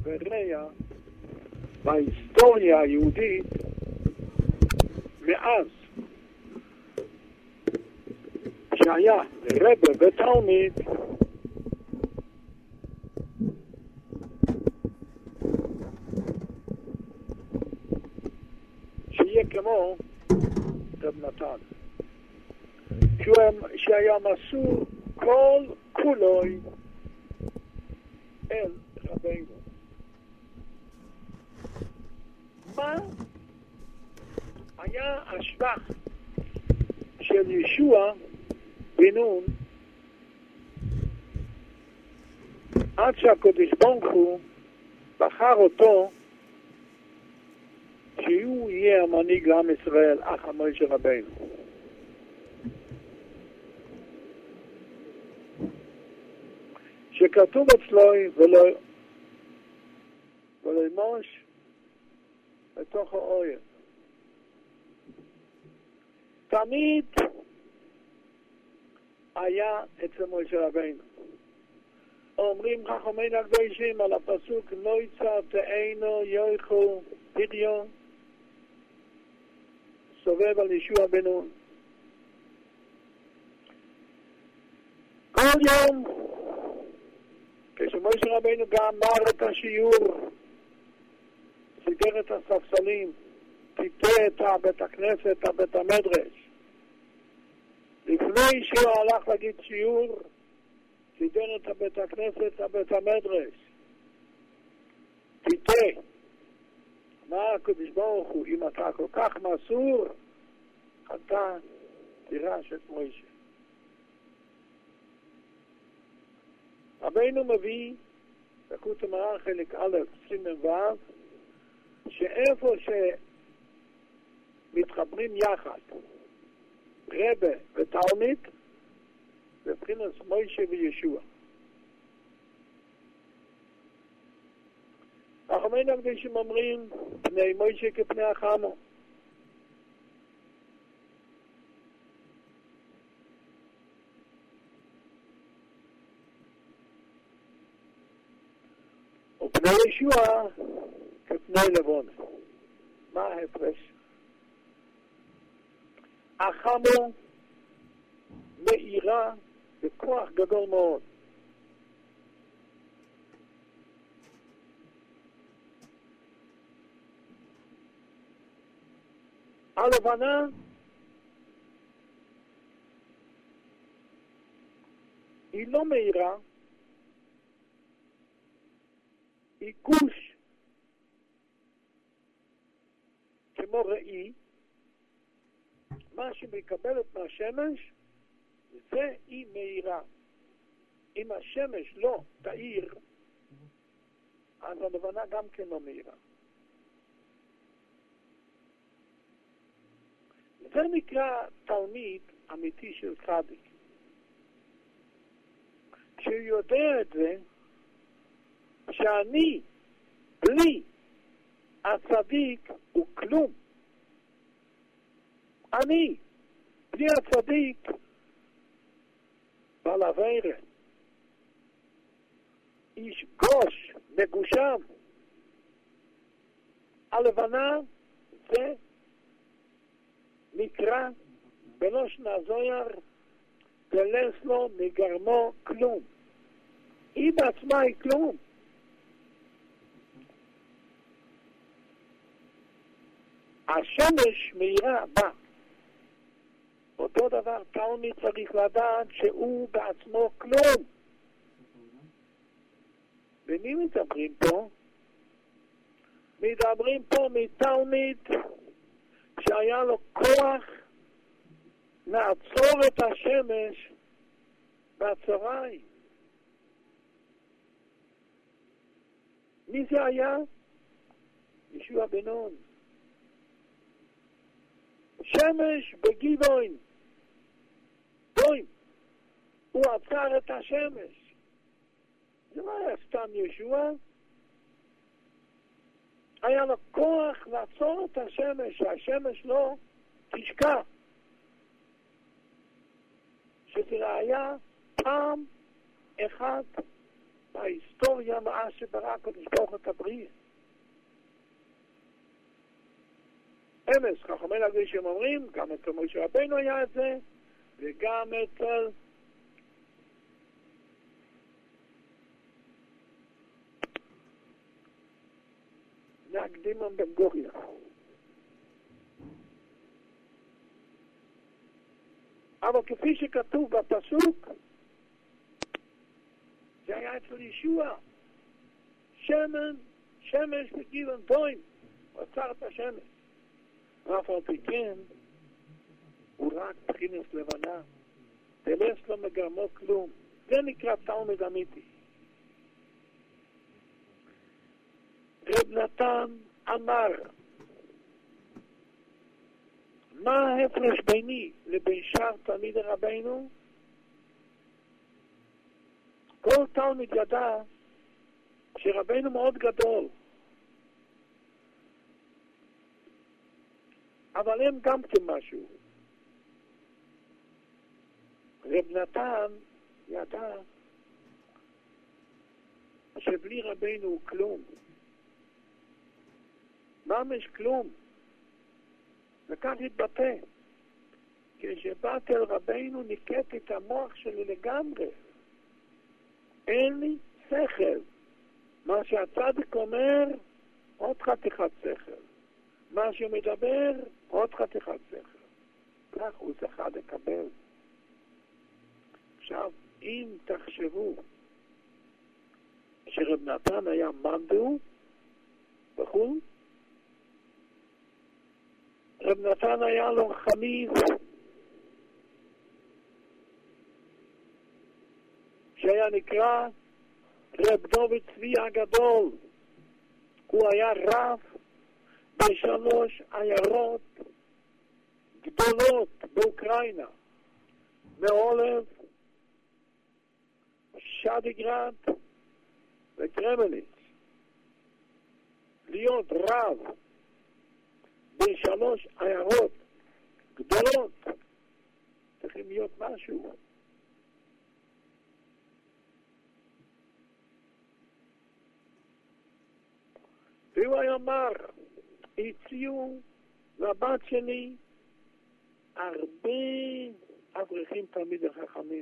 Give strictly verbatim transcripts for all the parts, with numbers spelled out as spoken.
ורע בהיסטוריה היהודית מאז שהיה רבה ותלמיד שיהיה כמו רב נתן, שהיה מסור כל כולוי אל רבינו. מה היה השבח של ישוע בן נון עד שהקדוש ברוך הוא בחר אותו שהוא יהיה המנהיג לעם ישראל אחר משה רבינו? שכתוב אצלו ולא ולא ימוש בתוך האויב. תמיד היה אצל משה רבינו. אומרים חכמינו הקדושים על הפסוק לא יצרתנו יאכל פריון, סובב על ישוע בן נון. כל יום כשמשה רבינו גם אמר את השיעור, סידר את הספסלים, טיטה את בית הכנסת, את בית המדרש, לפני שהוא הלך להגיד שיעור, סידר את בית הכנסת, את בית המדרש, טיטה. מה הקדוש ברוך הוא, אם אתה כל כך מסור, אתה תירש את משה. רבינו מביא בקות המראה חלק א' סימן ו' שאיפה שמתחברים יחד רבה ותלמיד בבחינת משה וישוע. חכמינו הקדושים אומרים פני משה כפני החמו. ופני ישוע כפני לבון. מה ההפרש? החמו מאירה בכוח גדול מאוד. הלבנה היא לא מאירה, היא גוש כמו ראי. מה שמקבלת מהשמש זה היא מאירה. אם השמש לא תאיר, אז הלבנה גם כן לא מאירה. זה נקרא תלמיד אמיתי של צדיק. כשהוא יודע את זה, שאני בלי הצדיק הוא כלום. אני בלי הצדיק בעל עבירה, איש גוש מגושם. הלבנה זה נקרא בלושן הזוהר גלס לו מגרמו כלום. היא בעצמה היא כלום. השמש מאירה בה. אותו דבר תלמיד צריך לדעת שהוא בעצמו כלום. ומי מדברים פה? מדברים פה מתלמיד שהיה לו כוח לעצור את השמש בצהריים. מי זה היה? ישוע בן נון. שמש בגבעון. דוים. הוא עצר את השמש. זה לא היה סתם ישוע. היה לו כוח לעצור את השמש, שהשמש לא תשקע. שזה היה פעם אחת ההיסטוריה מאז שברא הקדוש ברוך הוא את הבריאה. אמס, חכמי הקדושים אומרים, גם אצל משה רבנו היה את זה, וגם אצל נקדימון בן גוריון. אבל כפי שכתוב בפסוק, זה היה אצל ישוע. שמן, שמש בגילון טועים, עצר את השמש. ואף על פי כן, הוא רק בחינס לבנה. תלס לא מגרמו כלום. זה נקרא תלמיד אמיתי. רב נתן אמר, מה ההפרש ביני לבין שאר תלמידי רבנו? כל תלמיד ידע שרבנו מאוד גדול, אבל הם גם כן משהו. רב נתן ידע שבלי רבנו הוא כלום. ממש כלום. וכך התבטא. כשבאתי אל רבנו ניקט את המוח שלי לגמרי. אין לי שכל. מה שהצדיק אומר, עוד חתיכת שכל. מה שהוא מדבר, עוד חתיכת שכל. כך הוא זכה לקבל. עכשיו, אם תחשבו שרב נתן היה מנדו וכו', רב נתן היה לו חמיב שהיה נקרא רב דוד צבי הגדול. הוא היה רב בשלוש עיירות גדולות באוקראינה, מאולב, שדיגרד וקרמליץ. להיות רב בשלוש עיירות גדולות צריכים להיות משהו. והוא היה אמר, הציעו לבת שלי הרבה אברכים תלמידי חכמים,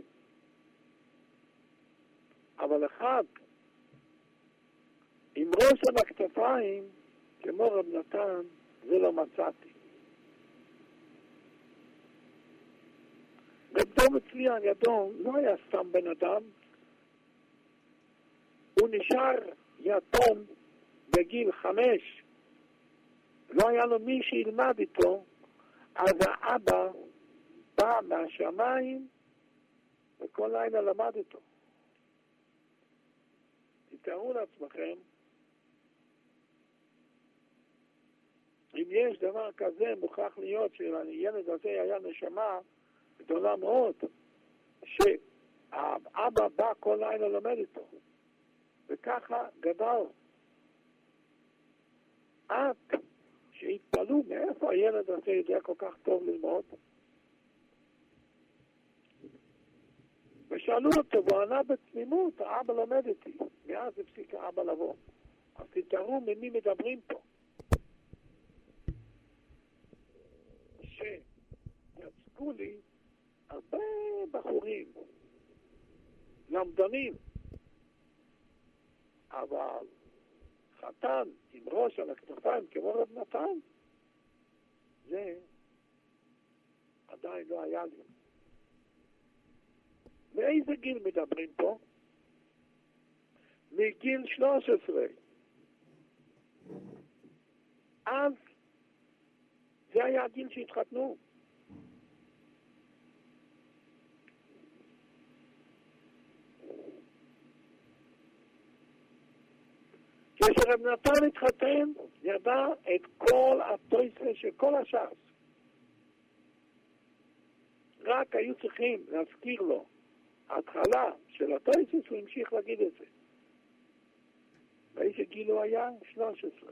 אבל אחד עם ראש על הכתפיים כמו רב נתן זה לא מצאתי. רב דוד צבי הגדול לא היה סתם בן אדם, הוא נשאר יתום בגיל חמש, לא היה לו מי שילמד איתו, אז האבא בא מהשמיים וכל לילה למד איתו. תתארו לעצמכם, אם יש דבר כזה, מוכרח להיות שלילד הזה היה נשמה גדולה מאוד, שהאבא בא כל לילה לומד איתו. וככה גדל. עד שהתפלאו מאיפה הילד הזה יודע כל כך טוב ללמוד. ושאלו אותו, והוא ענה בתמימות, האבא לומד איתי. מאז הפסיק האבא לבוא. אז תתארו ממי מדברים פה. שיצקו לי הרבה בחורים, למדנים, אבל חתן עם ראש על הכתפיים כמו רב נתן, זה עדיין לא היה לי. מאיזה גיל מדברים פה? מגיל שלוש עשרה. אז זה היה הגיל שהתחתנו. כשרב נתן התחתן, ידע את כל התויסה של כל הש"ס. רק היו צריכים להזכיר לו ההתחלה של התויסה, הוא המשיך להגיד את זה. באיזה גיל הוא היה? שלוש עשרה.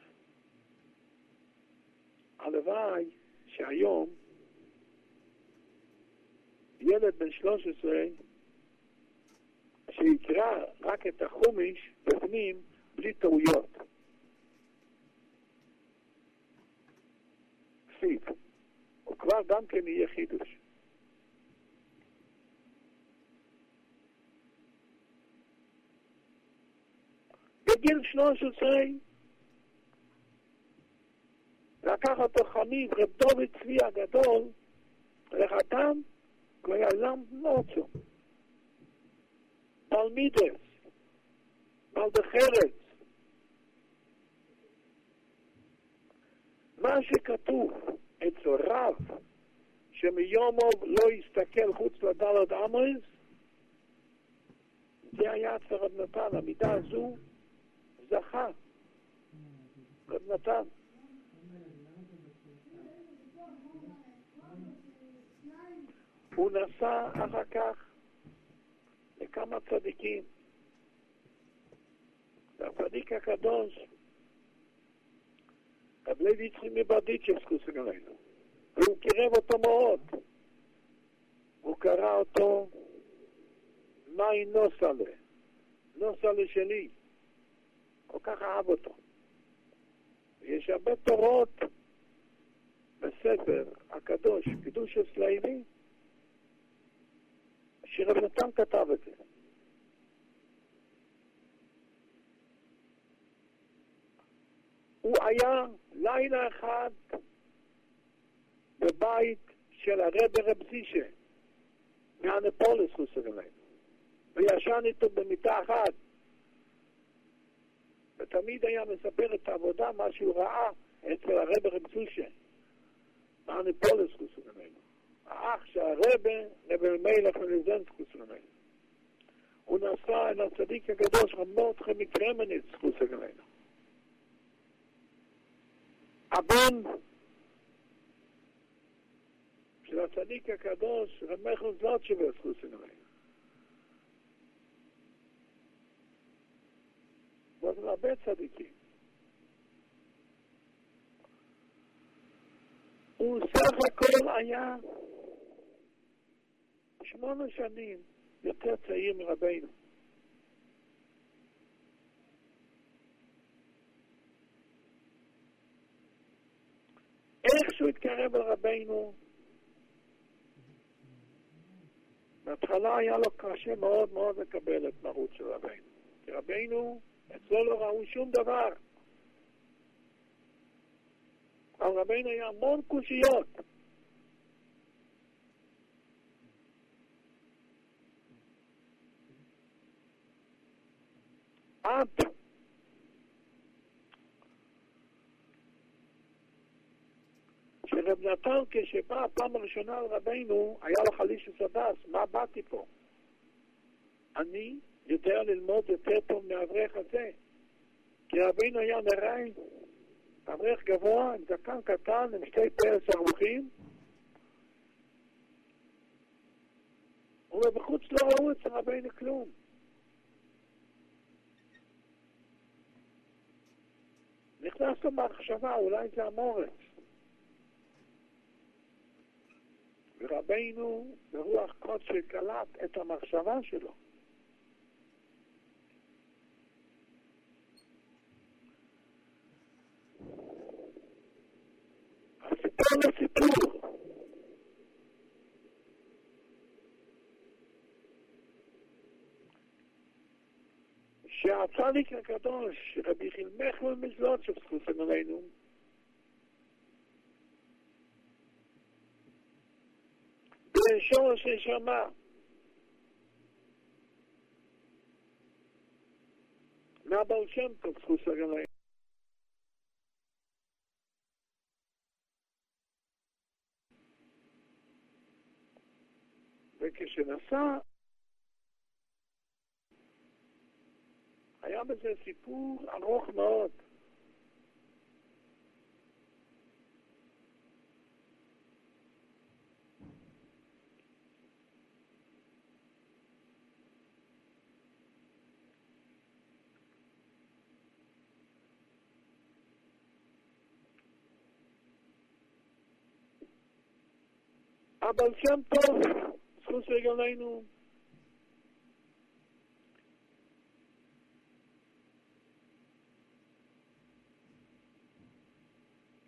הלוואי שהיום ילד בן שלוש עשרה שיקרא רק את החומש בפנים בלי טעויות. סיב. הוא כבר גם כן יהיה חידוש. בגיל שלוש עשרה לקח אותו חמיב רב דוד צבי הגדול לחתם ויעלם נוצו בעל מידס בעל בחרץ. מה שכתוב אצל רב שמיומוב לא יסתכל חוץ לדלת אמריס, זה היה אצל רב נתן. המידה הזו זכה רב נתן. הוא נסע אחר כך לכמה צדיקים. והצדיק הקדוש רב לוי יצחק מברדיצ'ב זכות עלינו, והוא קירב אותו מאוד. הוא קרא אותו מאי נוסלה, נוסלה שלי. כל כך אהב אותו. יש הרבה תורות בספר הקדוש, קידוש הסלעילי, שרב נתן כתב את זה. הוא היה לילה אחד בבית של הרב רב זישה מהנפולס חוסר אלינו, וישן איתו במיטה אחת, ותמיד היה מספר את העבודה מה שהוא ראה אצל הרב רב זישה מהנפולס חוסר אלינו, האח שהרב רב מלך מליזנס חוסר אלינו. הוא נסע אל הצדיק הקדוש רב מרדכי מקרמניץ חוסר אלינו, הבן של הצדיק הקדוש רב מיכאל זלוטשוויץ חוסר אלינו. ועוד הרבה צדיקים. הוא סך הכל היה שמונה שנים יותר צעיר מרבינו. איך שהוא התקרב אל רבינו, בהתחלה היה לו קשה מאוד מאוד לקבל את מרות של רבינו. כי רבינו, אצלו לא ראו שום דבר. על רבינו היה המון קושיות. עד שרב נתן כשבא הפעם הראשונה על רבינו, היה לו חליש וסדס, מה באתי פה? אני יודע ללמוד יותר טוב מהאברך הזה, כי רבינו היה נראה אברך גבוה, עם זקן קטן, עם שתי פרס ארוכים, ובחוץ לא ראו אצל רבינו כלום. נכנס לו מחשבה, אולי זה המורץ. ורבינו ברוח קודש קלט את המחשבה שלו. הסיפור לסיפור. שהצדיק הקדוש רבי חיל מיכאל מזלוטשב זכות עלינו, בשורש נשמה מהבעל שם טוב זכות עלינו, וכשנסע היה בזה סיפור ארוך מאוד. אבל שם טוב, זכות רגלינו,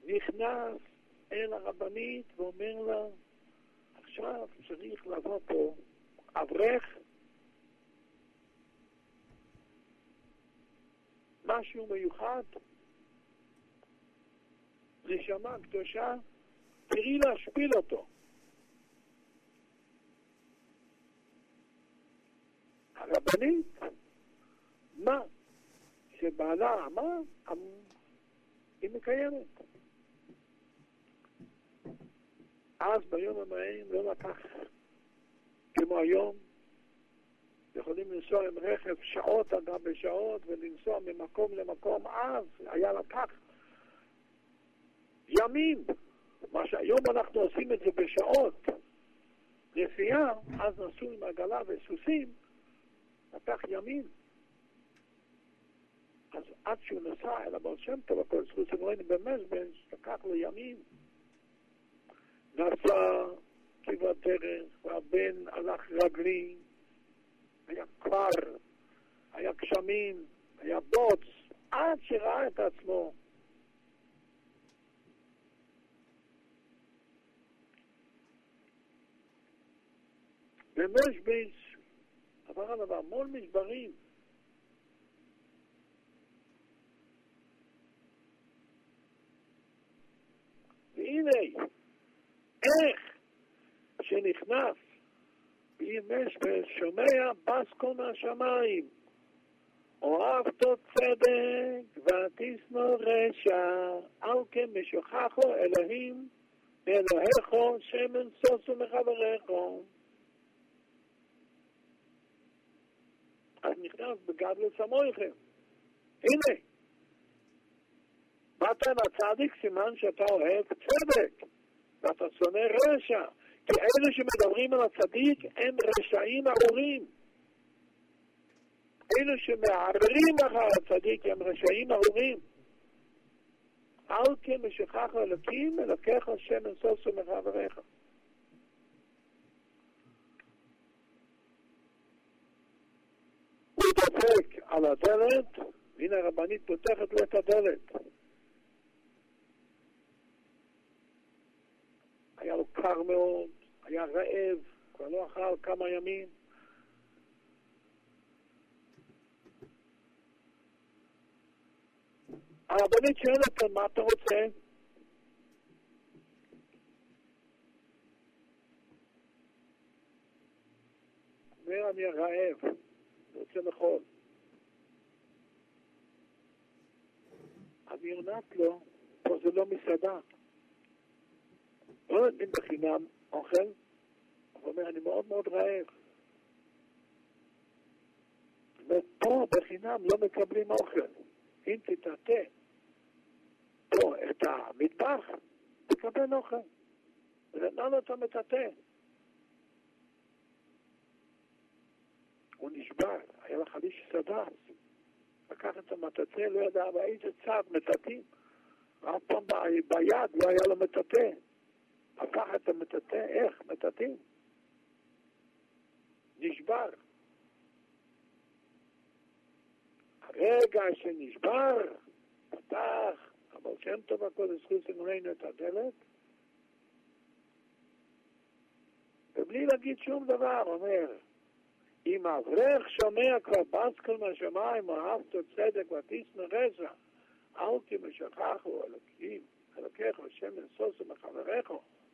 נכנס אל הרבנית ואומר לה, עכשיו צריך לבוא פה אברך, משהו מיוחד, נשמה קדושה, תראי להשפיל אותו. הרבנית, מה שבעלה אמר, היא מקיימת. אז ביום המהם לא לקח כמו היום, יכולים לנסוע עם רכב שעות עד בשעות ולנסוע ממקום למקום. אז היה לקח ימים, מה שהיום אנחנו עושים את זה בשעות נסיעה. אז נסעו עם עגלה וסוסים, לקח ימים. אז עד שהוא נסע אל הבעל שם טוב, הכל זכות סגורנו במזבז, לקח לו ימים. נסע כברת דרך, והבן הלך רגלי, היה קר, היה גשמים, היה בוץ, עד שראה את עצמו. במזבז עבר עליו המון משברים. והנה, איך שנכנס בימש ושומע בסקו מהשמיים, אוהבת צדק ותשנא רשע, על כן משוכחו אלוהים מאלוהיכו שמן סוסו מחבריכו. אז נכנס בגדלות סמויכם. הנה, באת לצדיק, סימן שאתה אוהב צדק ואתה שונא רשע, כי אלה שמדברים על הצדיק הם רשעים ארורים. אלה שמערערים אחר הצדיק הם רשעים ארורים. על כן משכח אלוקים אלוקיך שמן סוסו מחבריך. הוא דופק על הדלת, והנה הרבנית פותחת לו את הדלת. היה לו קר מאוד, היה רעב, כבר לא אכל כמה ימים. הרבנית שואלת לו, מה אתה רוצה? אומר, אני רעב, אני רוצה לאכול. אז היא עונת לו, פה זה לא מסעדה. לא נותנים בחינם אוכל. הוא אומר, אני מאוד מאוד רעב. ופה בחינם לא מקבלים אוכל. אם תתעתה פה את המטבח, תקבל אוכל. ולמה אתה מתעתה? הוא נשבר, היה לך חליש סדס. לקח את המטאטה, לא ידע באיזה צד מטאטים. אף פעם ביד לא היה לו מטאטה. הפך את המטאטה, איך? מטאטים. נשבר. הרגע שנשבר, פתח, אבל שם טוב הקודש זכות סגורנו את הדלת, ובלי להגיד שום דבר, אומר, אם אברך שומע כבר בסקל מהשמיים, אהבת צדק ותשנא רשע, אל כי משכחו אלוקים, אלוקיך שמן סוסו מחבריך.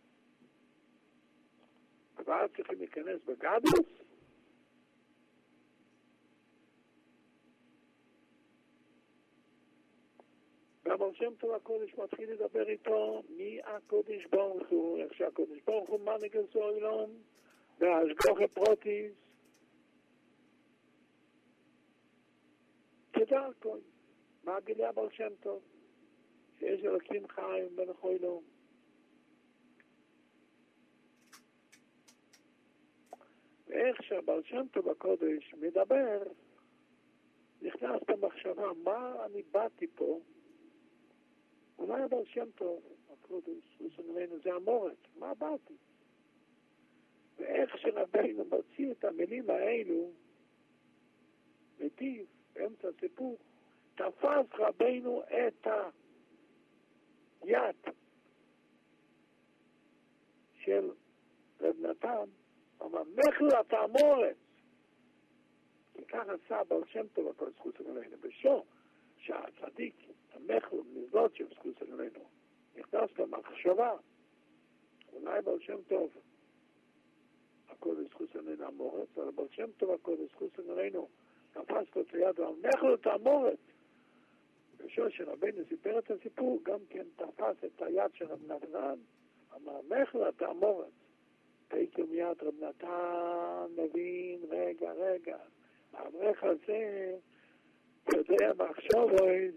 כבר צריכים להיכנס בגדלות? והבעל שם טוב הקודש מתחיל לדבר איתו מי הקודש ברוך הוא, איך שהקודש ברוך הוא מנהיג הסוילון, והשגחה פרוטיס. תדע הכל. מה גילה הבעל שם טוב? שיש אלוקים חיים בין החוילום. ואיך שהבעל שם טוב הקודש מדבר, נכנס במחשבה, מה אני באתי פה? אולי הבעל שם טוב, הקודש, וסגרנו, זה המורת, מה באתי? ואיך שרבינו מוציא את המילים האלו, מטיף, באמצע הסיפור, תפס רבינו את יד של רב נתן, אמר, מחל התעמורת. כי כך עשה בעל שם טוב הכל זכות עלינו. בשור שהצדיק, המחל, מזלות של זכות עלינו, נכנס למחשבה, אולי בעל שם טוב, הכל זכות עלינו המורת, אבל בעל שם טוב הכל זכות עלינו, תפס לו את היד, מחל התעמורת. בשור שרבנו סיפר את הסיפור, גם כן תפס את היד של רב נתן, אמר, מחל התעמורת. תקל מיד רב נתן, מבין, רגע, רגע. האברך הזה יודע מחשוב אויז.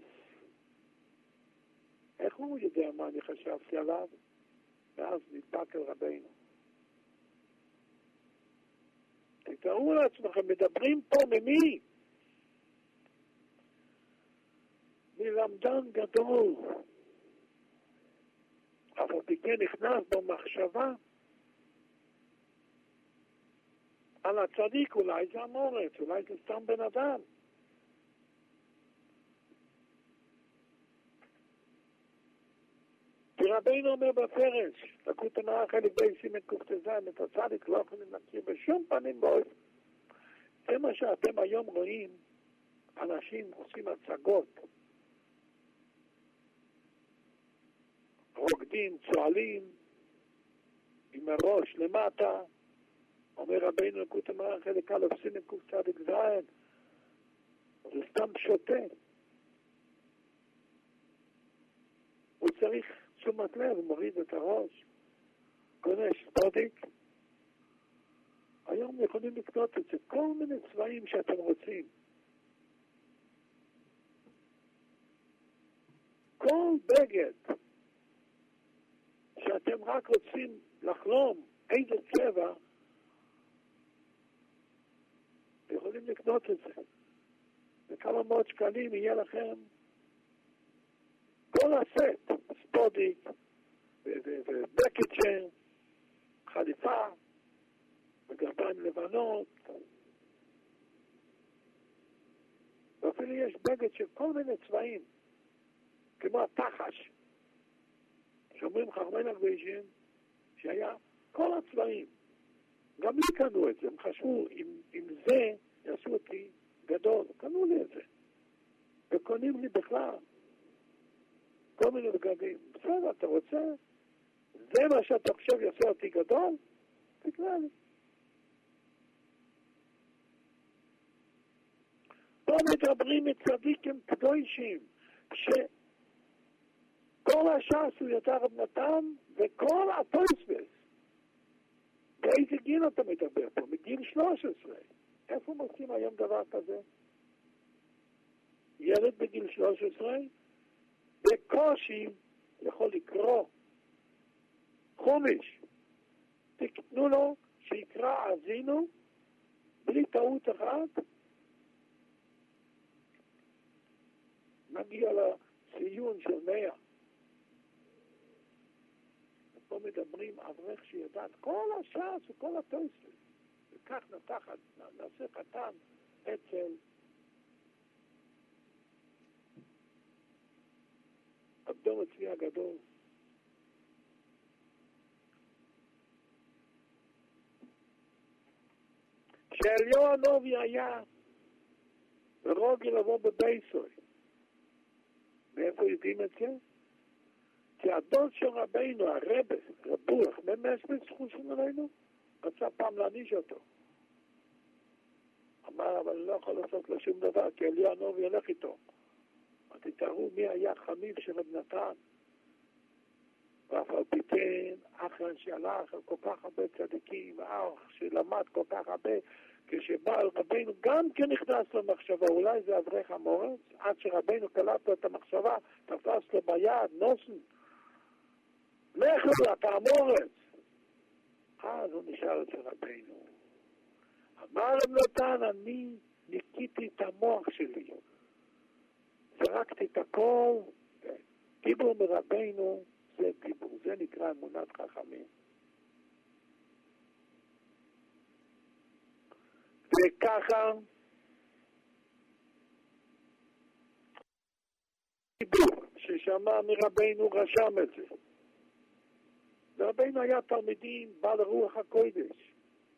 איך הוא יודע מה אני חשבתי עליו? ואז נדבק אל רבינו. תתארו לעצמכם, מדברים פה ממי? מלמדן גדול. אבל פתאום נכנס במחשבה על הצדיק, אולי זה המורת, אולי זה סתם בן אדם. כי רבינו אומר בפרש, לקות הנאה חלק בי סימן קופטזן, את הצדיק לא יכולים להכיר בשום פנים באופן. זה מה שאתם היום רואים, אנשים עושים הצגות, רוקדים, צועלים, עם הראש למטה, אומר רבינו לקות הנאה חלק א' סימן קופטזן, זה סתם שוטה. הוא צריך תשומת לב, הוא מוריד את הראש, קונה ספודיק. היום יכולים לקנות את זה, כל מיני צבעים שאתם רוצים. כל בגד שאתם רק רוצים לחלום איזה צבע, יכולים לקנות את זה. בכמה מאות שקלים יהיה לכם כל הסט, ספודיק, ובקצ'ר, חליפה, וגרביים לבנות, ואפילו יש בגד של כל מיני צבעים, כמו התחש, שאומרים חרמן הגבישים, שהיה כל הצבעים. גם לי קנו את זה, הם חשבו, אם, אם זה יעשו אותי גדול, קנו לי את זה. וקונים לי בכלל. כל מיני בגדים. בסדר, אתה רוצה? זה מה שאתה חושב יעשה אותי גדול? תקרא לי. פה מדברים מצדיקים קדושים, שכל הש"ס הוא יותר רב נתן, וכל התוספות. באיזה גיל אתה מדבר פה? מגיל שלוש עשרה. איפה מוצאים היום דבר כזה? ילד בגיל שלוש עשרה? בקושי יכול לקרוא חומש. תקנו לו שיקרא עזינו בלי טעות אחת. נגיע לציון של מאה. פה מדברים אברך שידעת כל הש"ס וכל התוספות. וכך נתחת, נעשה קטן אצל אדום הצבי הגדול. כשאליהו הנובי היה רוגל לבוא בבייסוי. מאיפה יודעים את זה? כי הדוד של רבינו, הרב, רבוח, ממש בזכות שלנו, רצה פעם להניש אותו. אמר, אבל אני לא יכול לעשות לו שום דבר, כי אליהו הנובי הולך איתו. אז תתארו מי היה חמיב של רב נתן. ואף על פי כן, אחרי שהלך על כל כך הרבה צדיקים, ואח שלמד כל כך הרבה, כשבא על רבינו גם כן נכנס למחשבה, אולי זה אברך המורץ, עד שרבינו קלט לו את המחשבה, תפס לו ביד, נוסן, לכו אתה המורץ. אז הוא נשאר אצל רבינו. אמר רב נתן, אני ניקיתי את המוח שלי. זרקתי את הכל, דיבור מרבינו, זה דיבור, זה נקרא אמונת חכמים. וככה, דיבור ששמע מרבינו רשם את זה. ורבינו היה תלמידים בעל רוח הקודש.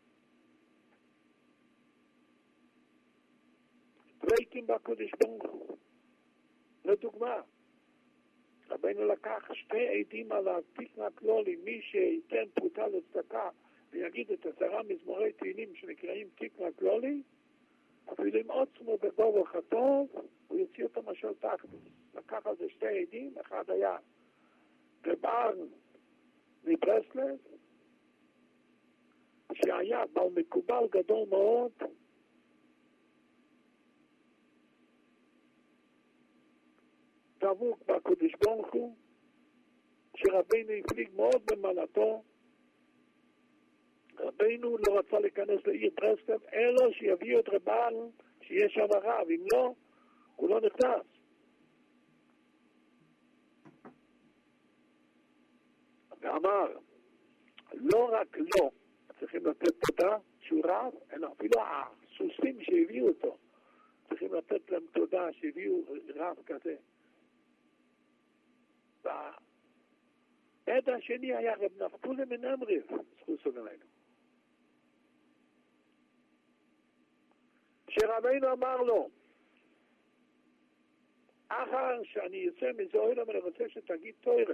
דבקים בקודש ברוך הוא. לדוגמה, רבינו לקח שתי עדים על התיקון הכללי, מי שייתן פרוטה לצדקה ויגיד את עשרה מזמורי תהילים שנקראים תיקון הכללי, אפילו עם עוצמו בבורח הטוב, הוא יוציא אותו משל תחתוס. לקח על זה שתי עדים, אחד היה רבן מברסלב, שהיה בעל מקובל גדול מאוד, דבוק בקודש ברוך הוא, שרבינו הפליג מאוד במעלתו. רבינו לא רצה להיכנס לעיר ברסלב, אלא שיביאו את רבן שיש שם הרב, אם לא, הוא לא נכנס. ואמר, לא רק לא צריכים לתת תודה שהוא רב, אלא אפילו הסוסים שהביאו אותו, צריכים לתת להם תודה שהביאו רב כזה. והעד השני היה רב נפתולי מנמריב, זכות סוגלנו. שרבינו אמר לו, אחר שאני יוצא מזה אוהלם, אני רוצה שתגיד תורה.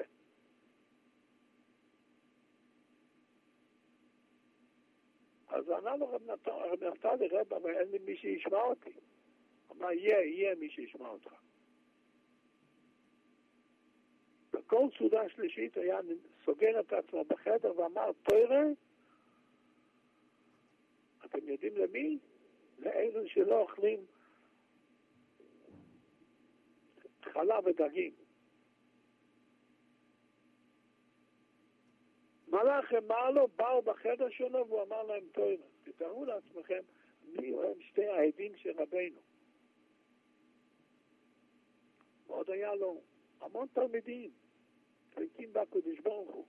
אז ענה לו רב נפתלי, רב, אבל אין לי מי שישמע אותי. אמר, יהיה, יהיה מי שישמע אותך. בכל סעודה שלישית היה סוגר את עצמו בחדר ואמר, תורה, אתם יודעים למי? לאלו שלא אוכלים חלב ודגים. מלאך אמר לו, באו בחדר שלו והוא אמר להם תורה. תתארו לעצמכם מי הם שתי העדים של רבינו. ועוד היה לו המון תלמידים, דבקים בקודש ברוך הוא.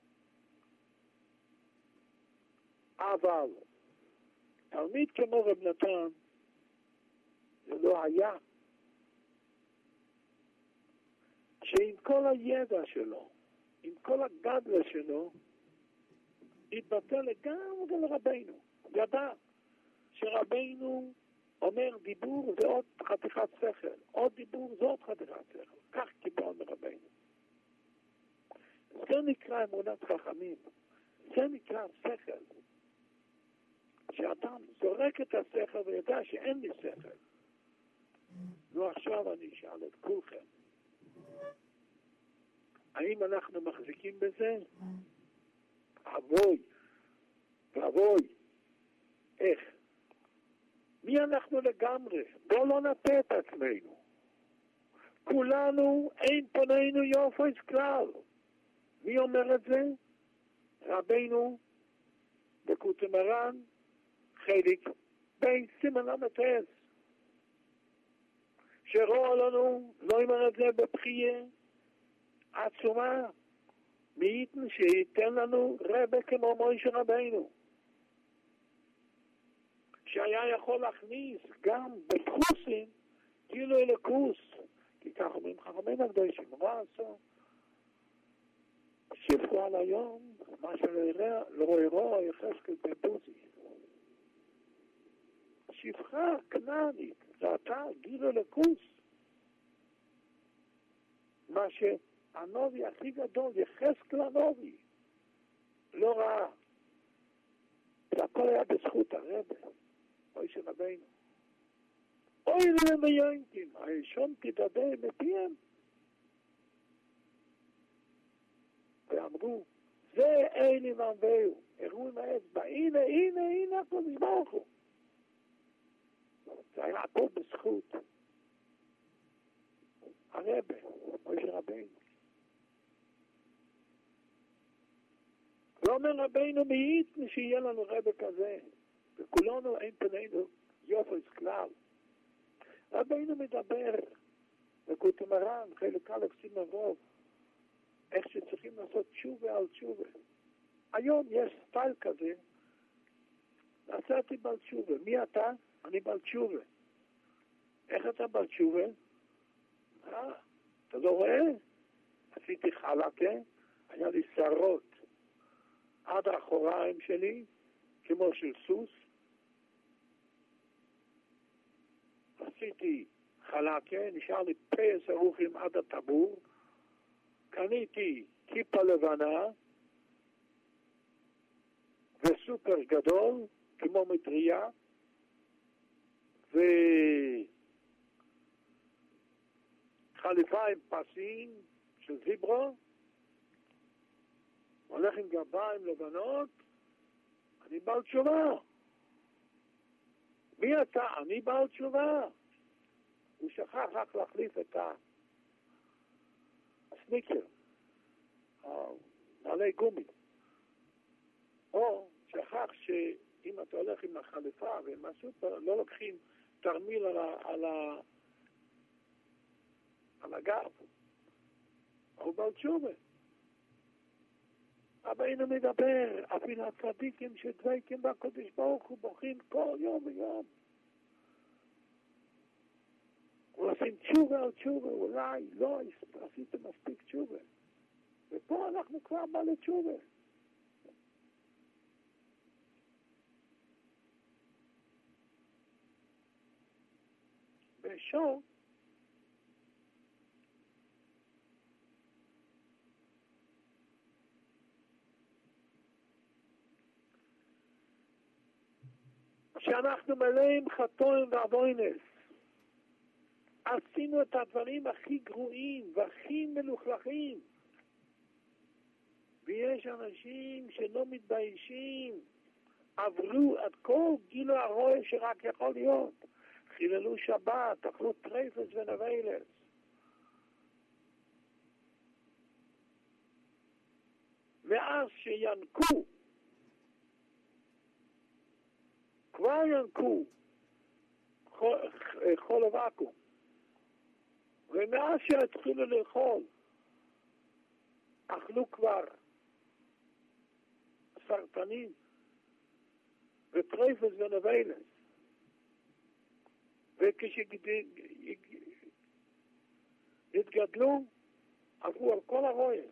אבל תלמיד כמו רב נתן זה לא היה, שעם כל הידע שלו, עם כל הגדלה שלו, התבטא לגמרי לרבינו. ידע שרבינו אומר דיבור זה עוד חתיכת שכל, עוד דיבור זה עוד חתיכת שכל. כך קיבל מרבינו. זה נקרא אמונת חכמים. זה נקרא שכל. שאדם זורק את השכל וידע שאין לי שכל. נו, עכשיו אני אשאל את כולכם. האם אנחנו מחזיקים בזה? אבוי, ואבוי. איך? מי אנחנו לגמרי? בוא לא נטה את עצמנו. כולנו, אין פנינו יופי כלל. מי אומר את זה? רבינו, בקוטי מרן, חלק, בין סימן למתס. שרואה לנו, לא אומר את זה בבחייה, עצומה, מי שייתן לנו רבה כמו מוישה רבינו. שהיה יכול להכניס גם בדחוסים, כאילו אלוקוס, כי כך אומרים חכמים הקדושים, מה עשו? שפכו על היום, מה שלא יראו יחזקאל בבוזי. שפחה כנענית, ראתה גיל אלוקוס. מה שהנובי הכי גדול, יחזקאל הנובי, לא ראה. והכל היה בזכות הרבה, אוי של רבינו. אוי להם היונקים, הראשון תדבר מפיהם. ואמרו, זה אלי מנבאו, הראו עם האצבע, הנה, הנה, הנה, הקודש ברוך הוא. זה היה הכל בזכות הרבה, אוי של רבינו. ואומר רבינו מאית שיהיה לנו רבה כזה, וכולנו אין פנינו יופי כלל. רבינו מדבר בקוטי מרן, חלק א' סימן רוב, איך שצריכים לעשות תשובה על תשובה. היום יש סטייל כזה, נעשיתי בעל תשובה. מי אתה? אני בעל תשובה. איך אתה בעל תשובה? אה, אתה לא לא רואה? עשיתי חלקה, היה לי שערות עד האחוריים שלי, כמו של סוס. עשיתי חלקה, נשאר לי פס ארוכים עד הטבור. קניתי כיפה לבנה וסופר גדול, כמו מטריה, וחליפה עם פסים של זיברו, הולך עם גביים לבנות. אני בעל תשובה. מי אתה? אני בעל תשובה. הוא שכח רק להחליף את הסניקר, נעלי גומי. או שכח שאם אתה הולך עם החליפה ועם הסופר, לא לוקחים תרמיל על, ה, על, ה, על הגב. הוא בעל תשובה. אבל הנה מדבר, אפילו הצדיקים שדבקים בקודש ברוך הוא בוכים כל יום ויום. הוא עושים תשובה על תשובה, אולי לא עשיתם מספיק תשובה. ופה אנחנו כבר בעלי תשובה. בשור, שאנחנו מלאים חטאים ועוונס, עשינו את הדברים הכי גרועים והכי מלוכלכים, ויש אנשים שלא מתביישים, עברו את כל גילו הרוע שרק יכול להיות, חיללו שבת, אכלו טרפס ונבלס. ואז שינקו, כבר ינקו חול ואקום, ומאז שהתחילו לאכול, אכלו כבר סרטנים וטרפס ונבלס. וכשהתגדלו, עברו על כל הרויס.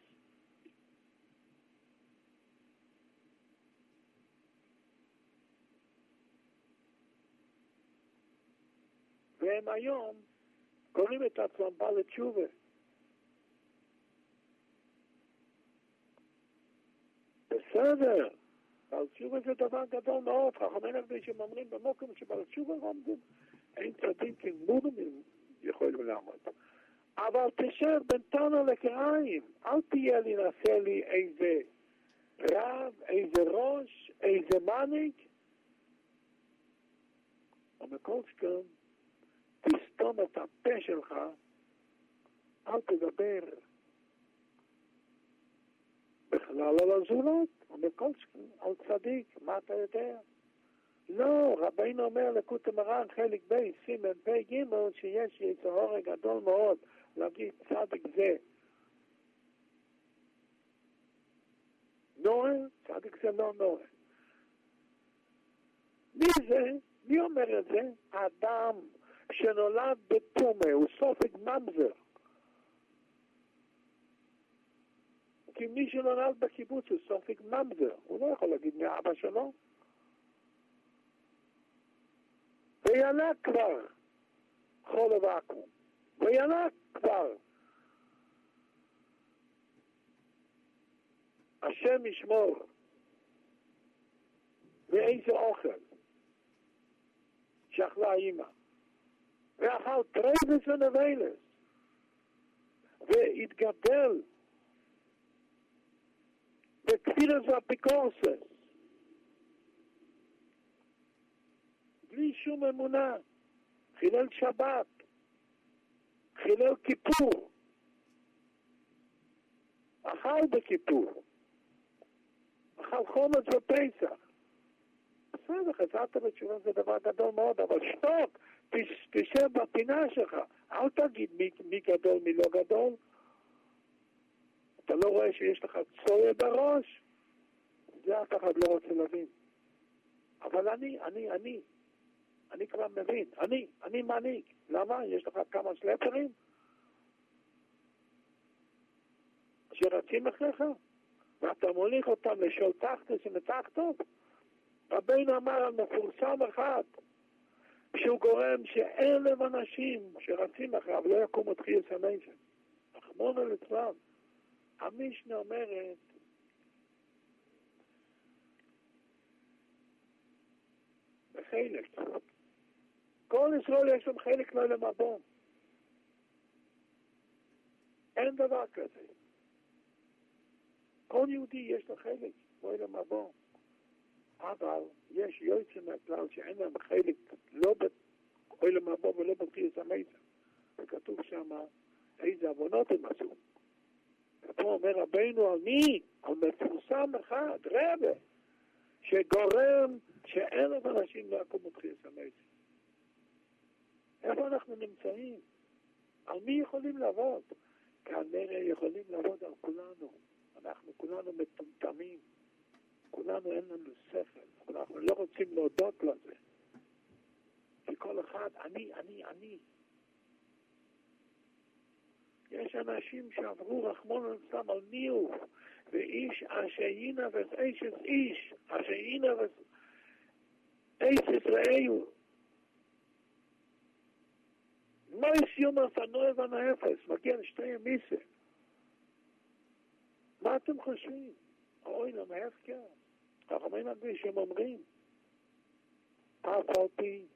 והם היום קוראים את עצמם בעלי תשובה. בסדר, בעל תשובה זה דבר גדול מאוד. חכמים הקדושים אומרים במקום שבעל תשובה עומדים, אין צדיקים מורמים יכולים לעמוד. אבל תשב בינתנו לקריים, אל תהיה לי נעשה לי איזה רב, איזה ראש, איזה מנהיג. ומכל שכם, תסתום את הפה שלך, אל תדבר בכלל על הזולות, ומכל שכם, על צדיק, מה אתה יודע? לא, רבינו אומר לקוטי מרן חלק בי, סימן פי גימל, שיש יצר הורג גדול מאוד להגיד צדיק זה. נועה, צדיק זה לא נועה. מי זה? מי אומר את זה? האדם שנולד בתומה, הוא סופג ממזר. כי מי שנולד בקיבוץ הוא סופג ממזר, הוא לא יכול להגיד מאבא שלו. וינק כבר חול ואקום, וינק כבר השם ישמור ואיזה אוכל שאכלה האמא, ואכל טרפס ונבלס, והתגדל בקפילס ואפיקורסס, בלי שום אמונה, חילל שבת, חילל כיפור, אכל בכיפור, אכל חומץ ופסח. בסדר, חזרת בתשובה זה דבר גדול מאוד, אבל שתוק, תשב בפינה שלך, אל תגיד מי, מי גדול מי לא גדול. אתה לא רואה שיש לך צויה בראש? זה אף אחד לא רוצה להבין. אבל אני, אני, אני, אני כבר מבין, אני, אני מנהיג. למה? יש לך כמה סלפרים? שרצים אחריך, ואתה מוליך אותם לשול תחתס ומתחתות. רבינו אמר על מפורסם אחד, שהוא גורם שאלף אנשים שרצים אחריו לא יקומו תחייס המייסן. רחמנא ליצלן. המשנה אומרת, בחלק, כל ישראל יש להם חלק לא למבוא. אין דבר כזה. כל יהודי יש לו חלק לא למבוא. אבל יש יוצאים מהכלל שאין להם חלק לא באוילם הבא ולא בתחייס המייסן. וכתוב שם איזה עוונות הם עשו. ופה אומר רבינו על מי? על מפורסם אחד, רבה, שגורם שאלף אנשים לא יקומו בתחייס המייסן. איפה אנחנו נמצאים? על מי יכולים לעבוד? כנראה יכולים לעבוד על כולנו. אנחנו כולנו מטומטמים. כולנו אין לנו שכל. אנחנו לא רוצים להודות לזה. כי כל אחד, אני, אני, אני. יש אנשים שעברו רחמנא ליצלן על מיהו, ואיש אשר ינבס אשת איש, אשר ינבס אשת רעהו. מה יסיום הסנוע והנאפס? מגיע לשתי מיסה. מה אתם חושבים? אוי, למה הפקר? הרמין הגבי שהם אומרים, אף על פי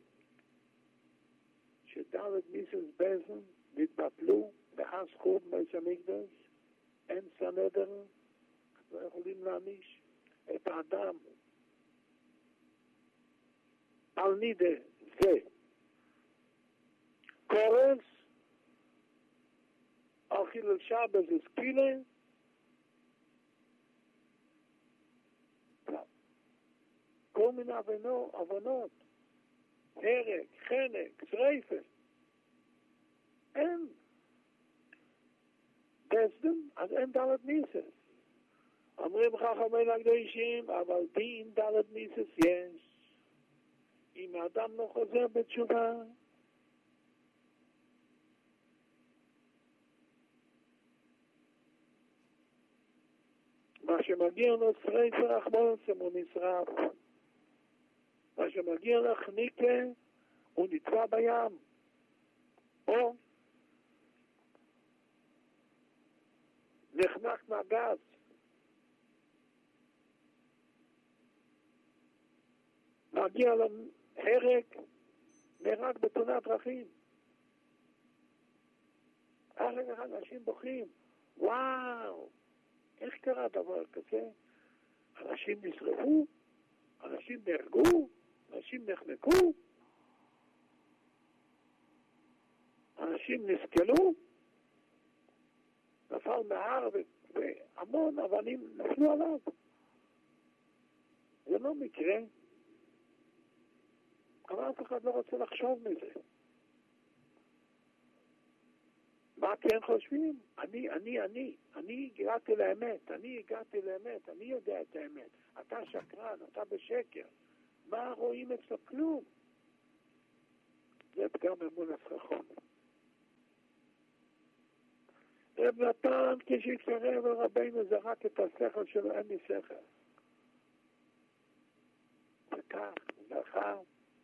שדלת מיסס בזן נתבטלו ואז חורב בית המקדש, אין סנהדרין, לא יכולים להעניש את האדם על נידה זה קורס, על חילל שבת זה ספילה, כל מיני אבנות, הרג, חנק, שריפה. אין בסדם, אז אין דלת מיסס. אומרים חכמים הקדושים, אבל דין דלת מיסס יש. אם האדם לא חוזר בתשובה, מה שמגיע לו שריפה רחמנא ליצלן הוא נשרף. מה שמגיע לך ניקה הוא נטבע בים, או נחנק מהגז. מגיע לו הרג, נהרג בתאונת דרכים. אחר כך אנשים בוכים, וואו, איך קרה דבר כזה? אנשים נשרפו, אנשים נהרגו, אנשים נחנקו, אנשים נסכלו, נפל מהר והמון אבנים נפלו עליו. זה לא מקרה, אבל אף אחד לא רוצה לחשוב מזה. מה כן חושבים? אני, אני, אני, אני הגעתי לאמת, אני הגעתי לאמת, אני יודע את האמת. אתה שקרן, אתה בשקר. מה רואים אצלו? כלום. זה פגם אמון הסככון. רב נתן כשהתקרב אל רבינו זרק את השכל שלו, אין לי שכל. וכך זכה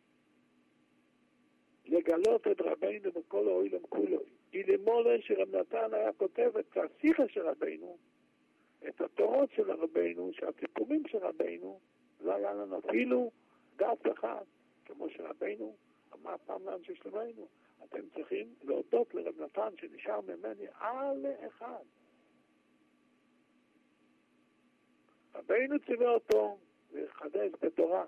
לגלות את רבינו בכל העולם כולו. אילמולה שרב נתן היה כותב את השיחה של רבינו, את התורות של רבינו, שהסיפורים של רבינו, לא היה לנו אפילו דף אחד, כמו שרבינו אמר פעם לאנשי שלומנו, אתם צריכים להודות לרב נתן שנשאר ממני על אחד. רבינו ציווה אותו לחדש בתורה.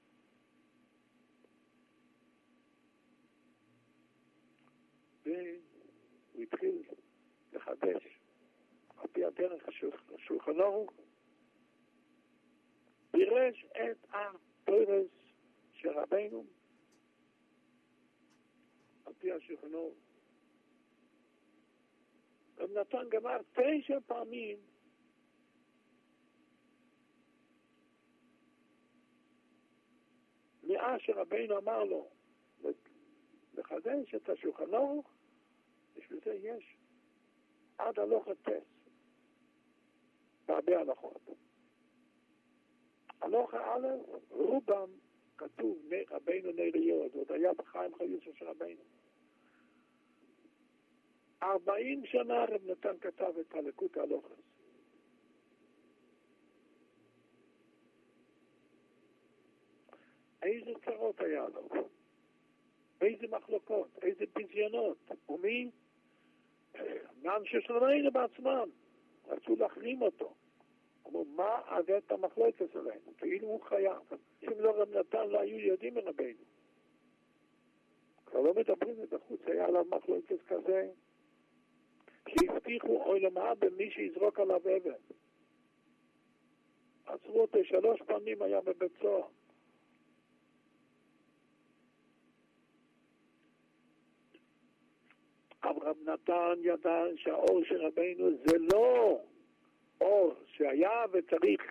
והוא התחיל לחדש על פי הדרך השולחן ערוך, פירש את התורס של רבינו על פי השולחן ערוך. רב נתן גמר תשע פעמים מאז שרבינו אמר לו לחדש את השולחן ערוך, בשביל זה יש עד הלוך הטס. בהרבה הלכות. הלכה א', רובם כתוב רבינו נר יוד, עוד היה בחיים חיוס של רבינו. ארבעים שנה רב נתן כתב את הלקוט הלוחס. איזה צרות היה לו? איזה מחלוקות? איזה ביזיונות? ומי? מאנשי שלנו בעצמם. רצו להחרים אותו. אמרו, מה עבד המחלוקת עלינו? כאילו הוא חייב. אם לא רב נתן, לא היו יודעים מרבינו. כבר לא מדברים את החוץ, היה עליו מחלוקת כזה, שהבטיחו אוי למה במי שיזרוק עליו אבן. עצרו אותו שלוש פעמים, היה בבית סוהר. אבל רב נתן ידע שהאור של רבינו זה לא אור שהיה וצריך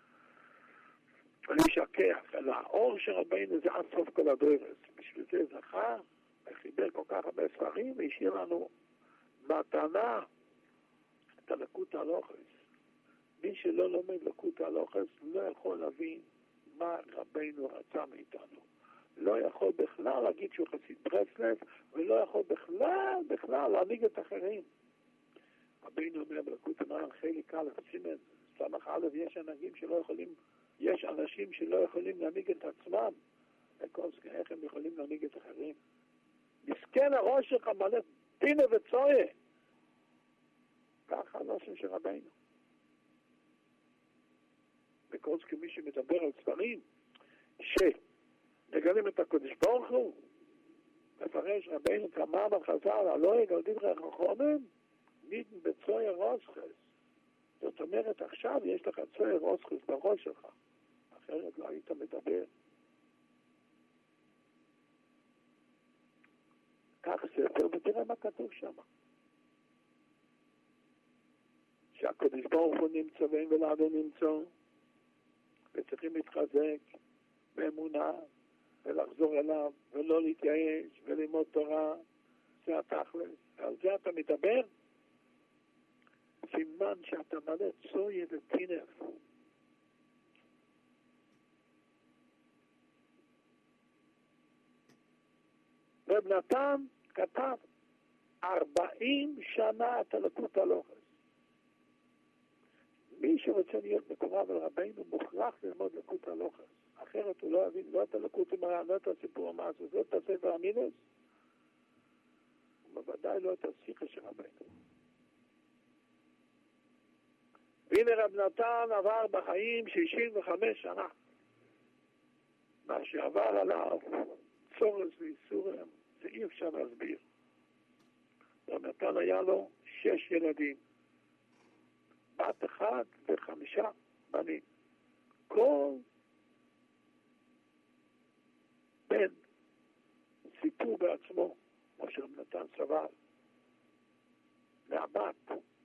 לשכח, אלא האור של רבינו זה עד סוף כל הדרס. בשביל זה זכה וחיבר כל כך הרבה ספרים והשאיר לנו מתנה את הלקוט הלוחס. מי שלא לומד לקוט הלוחס לא יכול להבין מה רבינו רצה מאיתנו. לא יכול בכלל להגיד שהוא חסיד ברסלב, ולא יכול בכלל, בכלל להנהיג את אחרים. רבינו אומר בלקוט המהר"ל חלק א', סימן, סמך א', יש אנשים שלא יכולים, יש אנשים שלא יכולים להנהיג את עצמם, וקוסקה, איך הם יכולים להנהיג את אחרים? מסכן הראש שלך מלא פינה וצויה. ככה הנושא של רבינו. וקוסקה, מי שמדבר על ספרים, ש... מגלים את הקודש ברוך הוא, מפרש רבינו כמה בחז"ל, הלא יגל דברי חכמים, ניתן בצויה רוסחס. זאת אומרת, עכשיו יש לך צויה רוסחס בראש שלך, אחרת לא היית מדבר. כך ספר, ותראה מה כתוב שם. שהקודש ברוך הוא נמצא והם ולעדו נמצא, וצריכים להתחזק באמונה, ולחזור אליו, ולא להתייאש, וללמוד תורה, זה התכלס. על זה אתה מדבר? סימן שאתה מלא צויה וטינף. רב נתן כתב ארבעים שנה את הלקוט הלוחס. מי שרוצה להיות מקורב על רבינו מוכרח ללמוד לקוט הלוחס. אחרת הוא לא יבין, לא את הלקוט המהר"ל, לא את הסיפור המעשה, לא את הספר המינוס, ובוודאי לא את השיחה של רבינו. והנה רב נתן עבר בחיים שישים וחמש שנה. מה שעבר עליו, צורס ואיסורים, זה אי אפשר להסביר. רב נתן היה לו שש ילדים. בת אחד וחמישה בנים. כל בן סיפור בעצמו, כמו שרב נתן סבל. מהבת.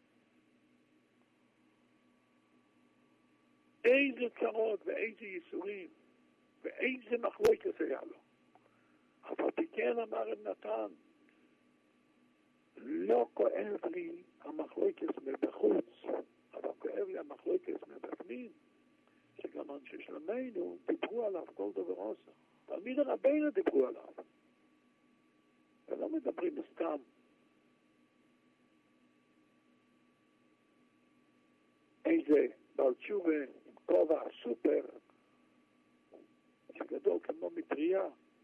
איזה צרות ואיזה ייסורים ואיזה מחלוקת היה לו. אבל כן אמר רב נתן, לא כואב לי המחלוקת מבחוץ, אבל כואב לי המחלוקת מבפנים, שגם אנשי שלמנו דיברו עליו כל דבר עושה. תלמיד רבינו דיברו עליו. ולא מדברים סתם. איזה בעל תשובה עם כובע סופר, שגדול כמו מטריה,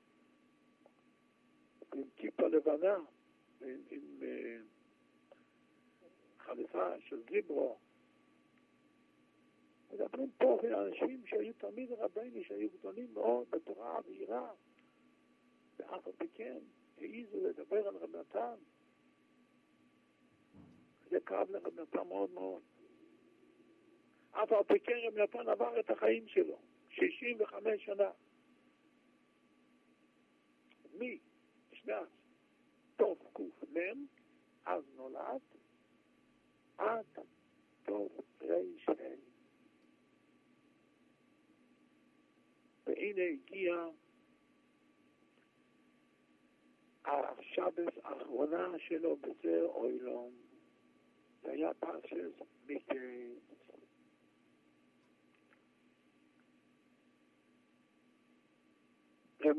עם כיפה לבנה, עם, עם uh, חליפה של זיברו. מדברים פה על אנשים שהיו תלמיד רבינו, שהיו גדולים מאוד בתורה ויראה, ואף על פי כן העיזו לדבר על רב נתן. זה כאב לרב נתן מאוד מאוד. אף על פי כן רב נתן עבר את החיים שלו, שישים וחמש שנה. מי? שנת טוב קופלם, אז נולד, עד טוב ריש ה'. והנה הגיע השבת האחרונה שלו בזה אוילום. זה היה פרשת מקץ.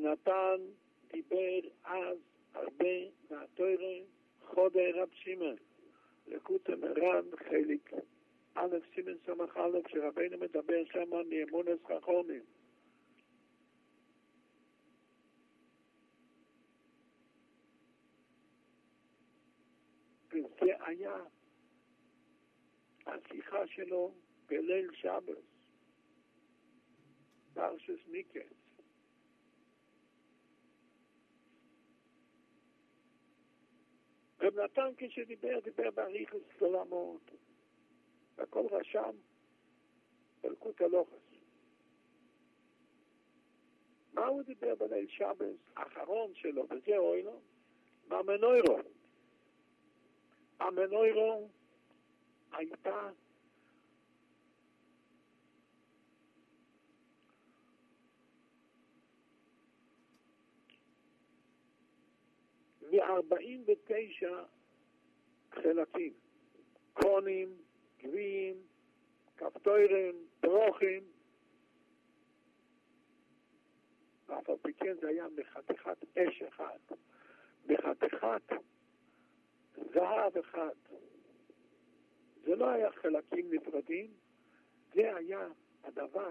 נתן דיבר אז הרבה מהתורה חודי רב שמעון, לקוטי מרן חלק א' סימן סמך א', שרבינו מדבר שם מאמונס חכמים. וזה היה השיחה שלו בליל שבת, פרשת מקץ. רב נתן כשדיבר, דיבר באריכות גדולה מאוד. והכל רשם בלקוט הלוחס. מה הוא דיבר בליל שבת האחרון שלו, וזה אוילו? מהמנוירו. המנוירו הייתה מ-ארבעים ותשע חלקים. קונים, גביעים, כפתורים, פרוחים. ואף על פי כן זה היה מחתיכת אש אחד, מחתיכת זהב אחד. זה לא היה חלקים נפרדים, זה היה הדבר.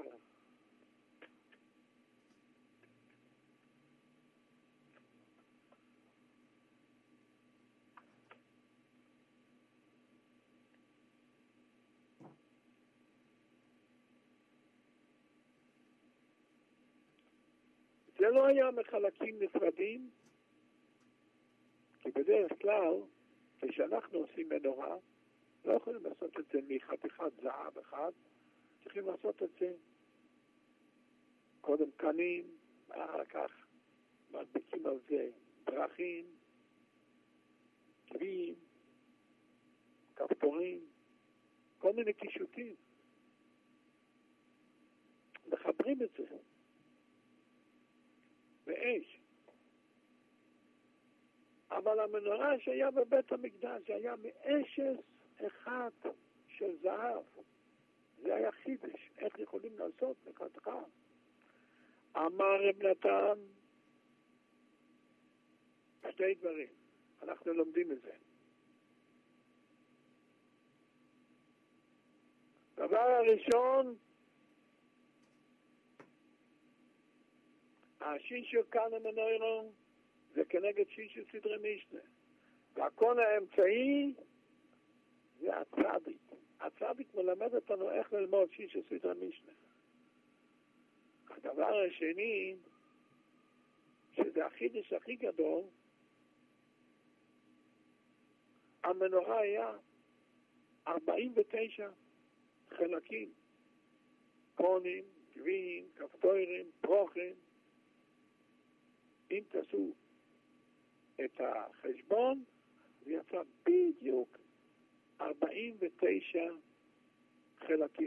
זה לא היה מחלקים נפרדים, כי בדרך כלל, כשאנחנו עושים מנורה, לא יכולים לעשות את זה מחתיכת זהב אחד, צריכים לעשות את זה קודם קנים, ואחר כך מדביקים על זה פרחים, גביעים, כפתורים, כל מיני קישוטים. מחברים את זה באש. אבל המנורה שהיה בבית המקדש זה היה מאשס אחד של זהב. זה היה חידש. איך יכולים לעשות מחתיכה? אמר רב נתן שתי דברים. אנחנו לומדים את זה. דבר הראשון, השישו כאן המנוירו זה כנגד שישו סדרי משנה. והקון האמצעי זה הצדיק. הצדיק מלמד אותנו איך ללמוד שישו סדרי משנה. הדבר השני, שזה החידש הכי גדול, המנורה היה ארבעים ותשע חלקים. קונים, גביעים, כפתורים, פרוחים. אם תעשו את החשבון, זה יצא בדיוק ארבעים ותשע חלקים.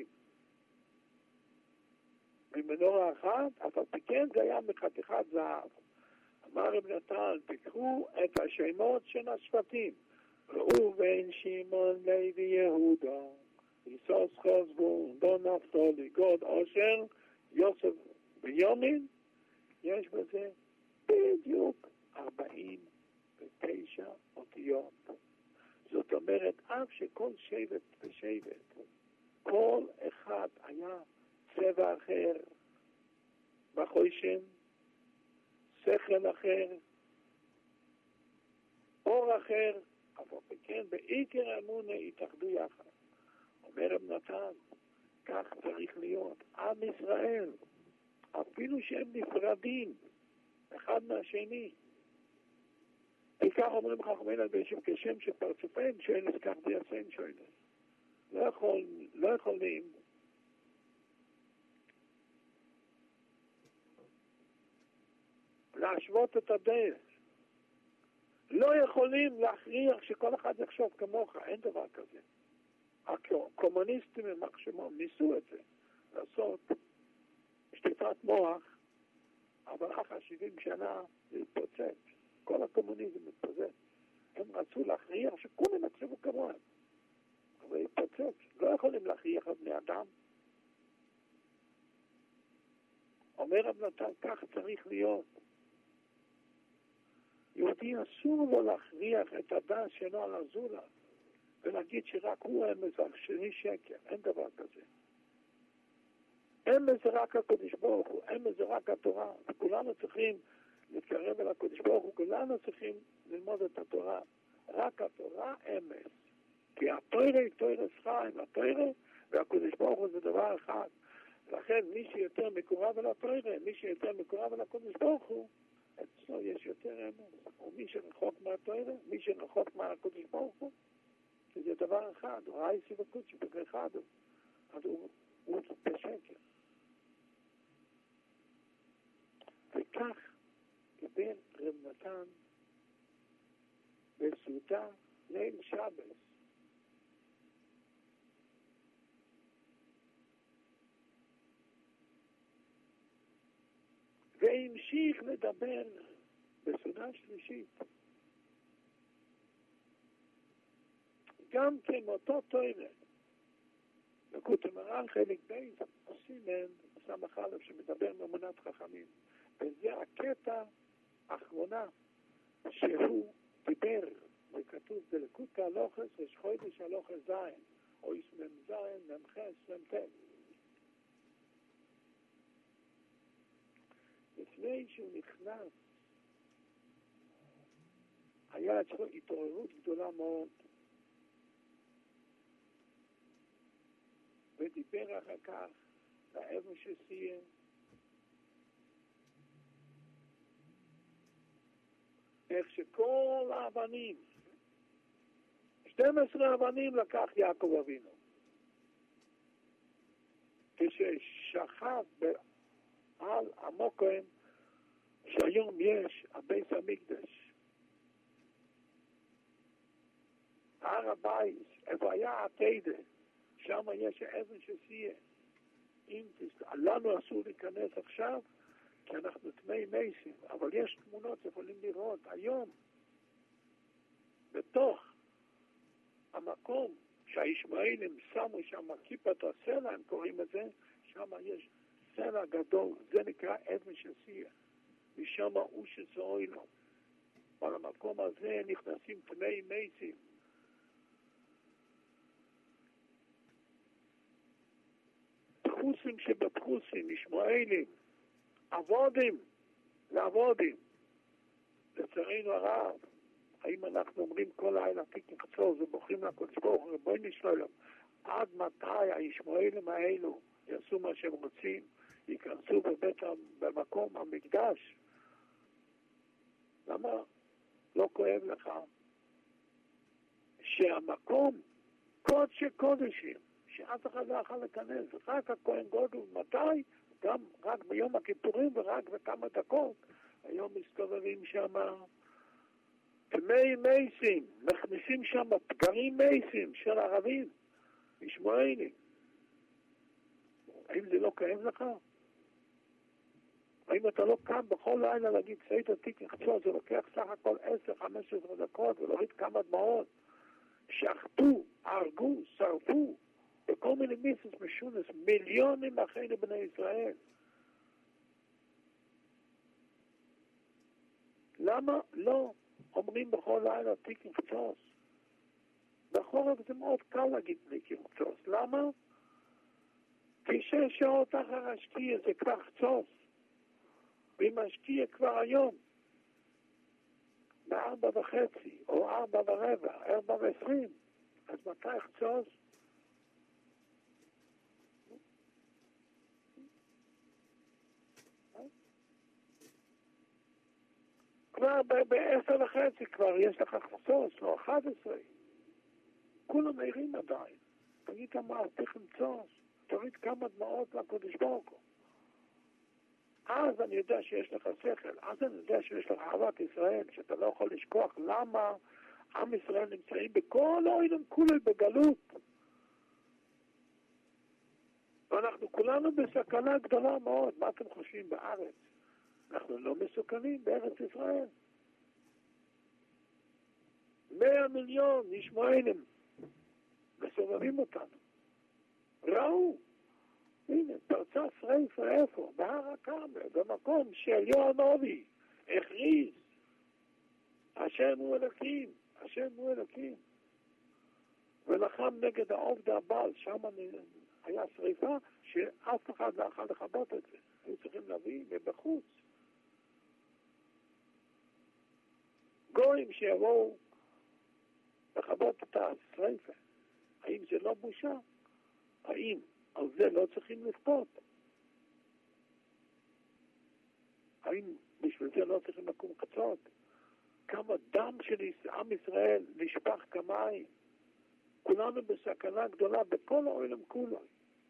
ממנורה אחת, אבל כן זה היה מחתיכת זהב. אמר רב נתן, תקחו את השמות של השבטים. ראובן, שמעון, לוי, יהודה, יסוס, חזבון, דון, נפתלי, גד, אשר, יוסף ויומין. יש בזה בדיוק ארבעים ותשע אותיות. זאת אומרת, אף שכל שבט ושבט, כל אחד היה צבע אחר, בחוישם, שכל אחר, אור אחר, אבל כן, בעיקר האמונה התאחדו יחד. אומר רב נתן, כך צריך להיות. עם ישראל, אפילו שהם נפרדים, אחד מהשני. וכך אומרים חכמינו על בישוב כשם שפרצופיהם שואלת כך דיעשיהם שואלת. לא יכול, לא יכולים להשוות את הדרך. לא יכולים להכריח שכל אחד יחשוב כמוך, אין דבר כזה. הקומוניסטים הם מחשמם, ניסו את זה, לעשות שטיפת מוח, אבל אחר שבעים שנה זה התפוצץ. כל הקומוניזם מתפוצץ. הם רצו להכריח שכולם יחשבו כמוהם. אבל התפוצץ. לא יכולים להכריח את בני אדם. אומר רב נתן, כך צריך להיות. יהודי אסור לו להכריח את הדעת שלו על הזולת, ולהגיד שרק הוא אמס והשני שקר. אין דבר כזה. אמס זה רק הקדוש ברוך הוא, אמס זה רק התורה. וכולנו צריכים להתקרב אל הקדוש ברוך הוא, כולנו צריכים ללמוד את התורה. רק התורה אמס. כי התורה היא תורה חיים, התורה והקדוש ברוך הוא זה דבר אחד. לכן מי שיותר מקורב אל התורה, מי שיותר מקורב אל הקדוש ברוך הוא, אצלו יש יותר אמס. ומי שרחוק מהתורה, מי שרחוק מהקדוש ברוך הוא, זה דבר אחד, הוא רייסי וקודשי בגרחד, אז הוא, הוא בשקר. וכך קיבל רב נתן בסעודה ליל שבס. והמשיך לדבר בסעודה שלישית. גם כן אותו תורה. לקוטי מרן חלק בייס, סימן, סמך א' שמדבר מאמונת חכמים. וזה הקטע האחרונה שהוא דיבר, וכתוב בלקוטי הלוחס, יש חודש הלוחס זין, או יסמם זין, ממחס, ממתן. לפני שהוא נכנס, היה אצלו התעוררות גדולה מאוד, ודיבר אחר כך לאבן שסיים, איך שכל האבנים, שתים עשרה אבנים לקח יעקב אבינו, כששכב על המוקם שהיום יש הבית המקדש, הר הבית, איפה היה התידה, שם יש אבן שסיים. אם לנו אסור להיכנס עכשיו, כי אנחנו תמי מייסים, אבל יש תמונות שיכולים לראות היום, בתוך המקום שהישמעאלים שמו שם כיפת הסלע, הם קוראים את זה, שם יש סלע גדול, זה נקרא אבן שסיים, ושם הוא שצועי לו. אבל המקום הזה נכנסים תמי מייסים, פחוסים שבפחוסים, ישמעאלים, עבודים, לעבודים. לצערנו הרב, האם אנחנו אומרים כל לילה תיק נחצור ובוחרים לקודש ברוך הוא, בואי נשאלם, עד מתי הישמעאלים האלו יעשו מה שהם רוצים, ייכנסו בבית, במקום המקדש? למה לא כואב לך שהמקום קודש קודשים, שאף אחד לא יכול להיכנס, רק הכהן גודל, מתי? גם רק ביום הכיפורים ורק בכמה דקות. היום מסתובבים שם תמי מייסים, מכניסים שם פגרים מייסים של ערבים, ישמעאלים. האם זה לא כאב לך? האם אתה לא קם בכל לילה להגיד סייט עתיק נחצור, זה לוקח סך הכל עשר חמש עשרה דקות ולהוריד כמה דמעות, שחטו, הרגו, שרפו, וכל מיני מיסוס משונס, מיליונים אחינו בני ישראל. למה לא אומרים בכל לילה תיק נחצוץ? בחורף זה מאוד קל להגיד תיק נחצוץ. למה? כי שש שעות אחר השקיע זה כבר חצוץ. ואם השקיע כבר היום, בארבע וחצי, או ארבע ורבע, ארבע ועשרים, אז מתי חצוץ? כבר בעשר וחצי כבר יש לך חצוץ, או אחד עשרה. כולם מהירים עדיין. תגיד מה, תיכם צוץ, תוריד כמה דמעות לקודש ברוך הוא. אז אני יודע שיש לך שכל, אז אני יודע שיש לך אהבת ישראל, שאתה לא יכול לשכוח למה עם ישראל נמצאים בכל העולם כולל בגלות. ואנחנו כולנו בסכנה גדולה מאוד. מה אתם חושבים בארץ? אנחנו לא מסוכנים בארץ ישראל. מאה מיליון ישמעאלים מסובבים אותנו. ראו, הנה, פרצה שריפה איפה? בהר הכרמל, במקום שאליהו הנביא הכריז השם הוא אלוקים, השם הוא אלוקים. ולחם נגד העובד הבעל, שם היה שריפה שאף אחד לא יכול לכבות את זה. היו צריכים להביא מבחוץ. גויים שיבואו לכבות את השריפה. האם זה לא בושה? האם על זה לא צריכים לכפות? האם בשביל זה לא צריכים לקום קצות? כמה דם של עם ישראל נשפך כמים. כולנו בסכנה גדולה בכל העולם כולו.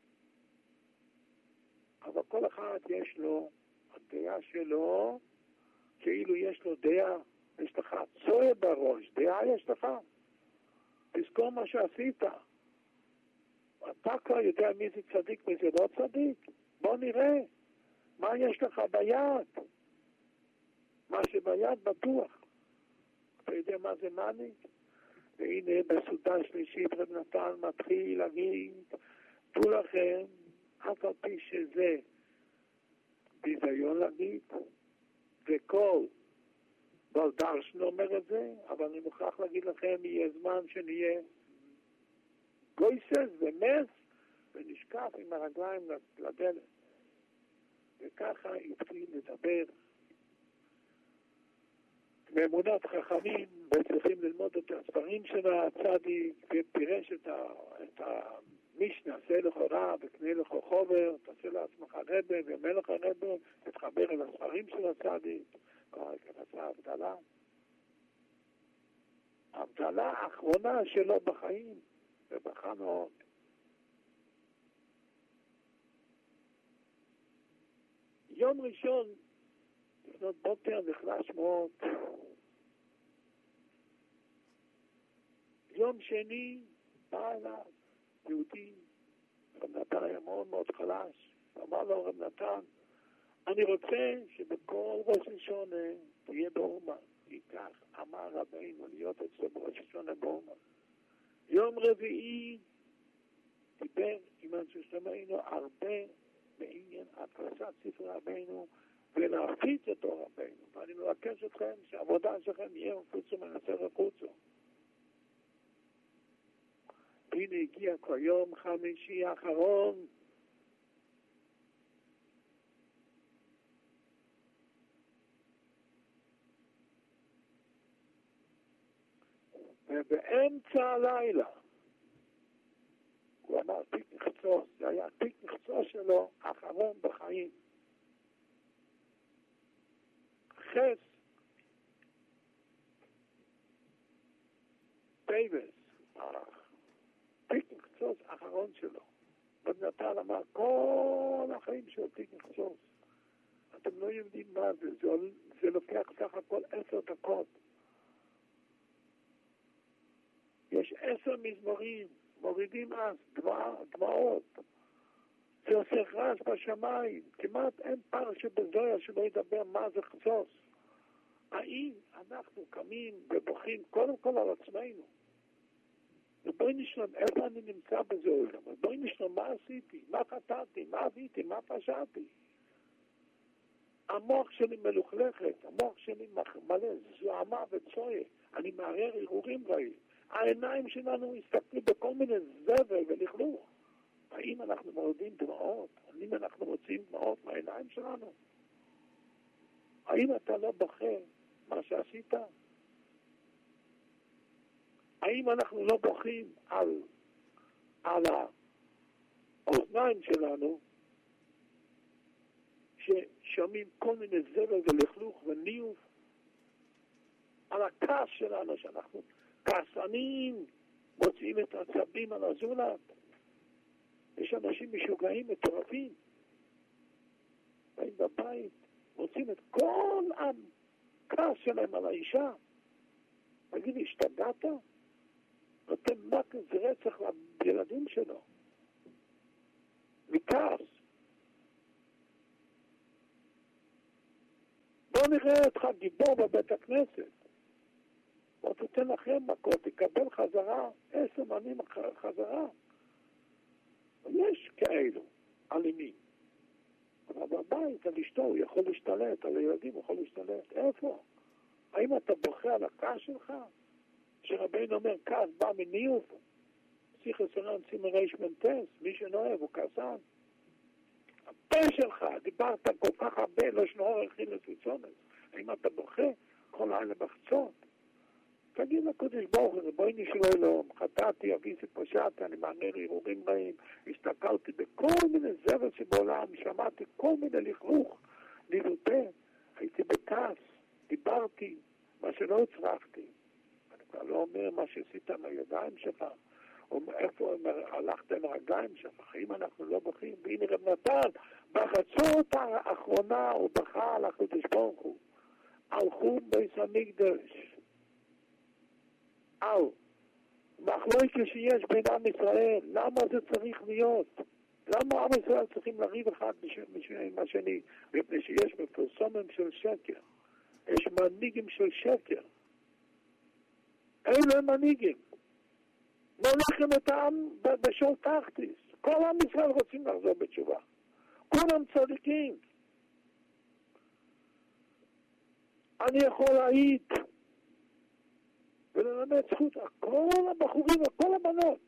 אבל כל אחד יש לו, הדעה שלו, כאילו יש לו דעה, יש לך צועה בראש, דעה יש לך. תזכור מה שעשית. אתה כבר יודע מי זה צדיק ומי זה לא צדיק. בוא נראה מה יש לך ביד. מה שביד בטוח. אתה יודע מה זה מניק? והנה בסעודה שלישית רב נתן מתחיל להגיד, תראו לכם, אף על פי שזה ביזיון להגיד, וכל בעל דרשן אומר את זה, אבל אני מוכרח להגיד לכם, יהיה זמן שנהיה גויסס ומס, ונשקף עם הרגליים לדלת. וככה התחיל לדבר מאמונת חכמים, וצריכים ללמוד את הספרים של הצדיק, ופירש את, ה, את המשנה, עשה לך רע וקנה לך חובר, תעשה לעצמך רבה ומלך הרבה, תתחבר אל הספרים של הצדיק, כעשה הבדלה. הבדלה האחרונה שלו בחיים, ובכה מאוד. יום ראשון, לפנות בוקר נחלש מאוד. יום שני בא אליו יהודי, רב נתן היה מאוד מאוד חלש, אמר לו רב נתן, אני רוצה שבכל ראש ראשון תהיה באומה, ייקח אמר רבינו להיות אצלו בראש ראשון באומה. יום רביעי דיבר עם אנשי שלומנו הרבה בעניין הדפסת ספר רבינו ולהפיץ אותו רבינו, ואני מבקש אתכם שהעבודה שלכם יהיה מפוצו מנסר החוצו. הנה הגיע כבר יום חמישי האחרון, ובאמצע הלילה הוא אמר תיק נחצוס, זה היה תיק נחצוס שלו האחרון בחיים. חס טייבס, תיק נחצוס האחרון שלו. רב נתן אמר כל החיים שלו תיק נחצוס. אתם לא יודעים מה זה, זה, זה לוקח סך הכל עשר דקות. יש עשר מזמורים, מורידים אז דמע, דמעות. זה עושה רעש בשמיים. כמעט אין פער שבזויה שלא ידבר מה זה חצוס. האם אנחנו קמים ובוכים קודם כל על עצמנו? ובואי נשלם איפה אני נמצא בזויה. ובואי נשלם מה עשיתי, מה חטאתי, מה אביתי, מה פשעתי. המוח שלי מלוכלכת, המוח שלי מלא זוהמה וצויה. אני מערער ערעורים רעים. העיניים שלנו הסתכלו בכל מיני זבל ולכלוך. האם אנחנו מורדים דמעות? האם אנחנו מוצאים דמעות מהעיניים שלנו? האם אתה לא בוכה מה שעשית? האם אנחנו לא בוכים על, על האוזניים שלנו ששומעים כל מיני זבל ולכלוך וניוף? על הכעס שלנו שאנחנו כעסנים, מוצאים את העצבים על הזולת. יש אנשים משוגעים, מטורפים. באים בבית, מוצאים את כל הכעס שלהם על האישה. תגיד לי, השתגעת? נותן מקס רצח לילדים שלו. מכעס. בוא נראה אותך גיבור בבית הכנסת. או תתן לכם מכות, תקבל חזרה, עשר מנים חזרה. יש כאלו, אלימים. אבל בבית, על אשתו, הוא יכול להשתלט, על הילדים הוא יכול להשתלט. איפה? האם אתה בוכה על הכעס שלך? שרבינו אומר, כעס בא מניוף, שיחה סרן סימן ריש מנטס, מי שנאהב הוא כעסן. הפה שלך, דיברת כל כך הרבה, לא שנור הכין לסביצונס. האם אתה בוכה כל לילה בחצות? תגיד לקודש ברוך הוא, בואי נשאר אלוהים, חטאתי, אביסי פשעתי, אני מענר ערעורים רעים, הסתכלתי בכל מיני זבל שבעולם, שמעתי כל מיני לכלוך, נילוטה, הייתי בכעס, דיברתי, מה שלא הצלחתי. אני כבר לא אומר מה שעשית עם הידיים שלך, או איפה הלכת עם הרגליים שלך, אם אנחנו לא בוכים, והנה רב נתן, בחצות האחרונה הוא בכה על הקודש ברוך הוא, על חום בית המקדש, על מחלוקת שיש בין עם ישראל, למה זה צריך להיות? למה עם ישראל צריכים לריב אחד עם השני? מפני שיש מפרסומים של שקר, יש מנהיגים של שקר, אלה מנהיגים, מולכים את העם בשול תחתיס, כל עם ישראל רוצים לחזור בתשובה, כולם צדיקים. אני יכול להעיד וללמד זכות, כל הבחורים וכל הבנות,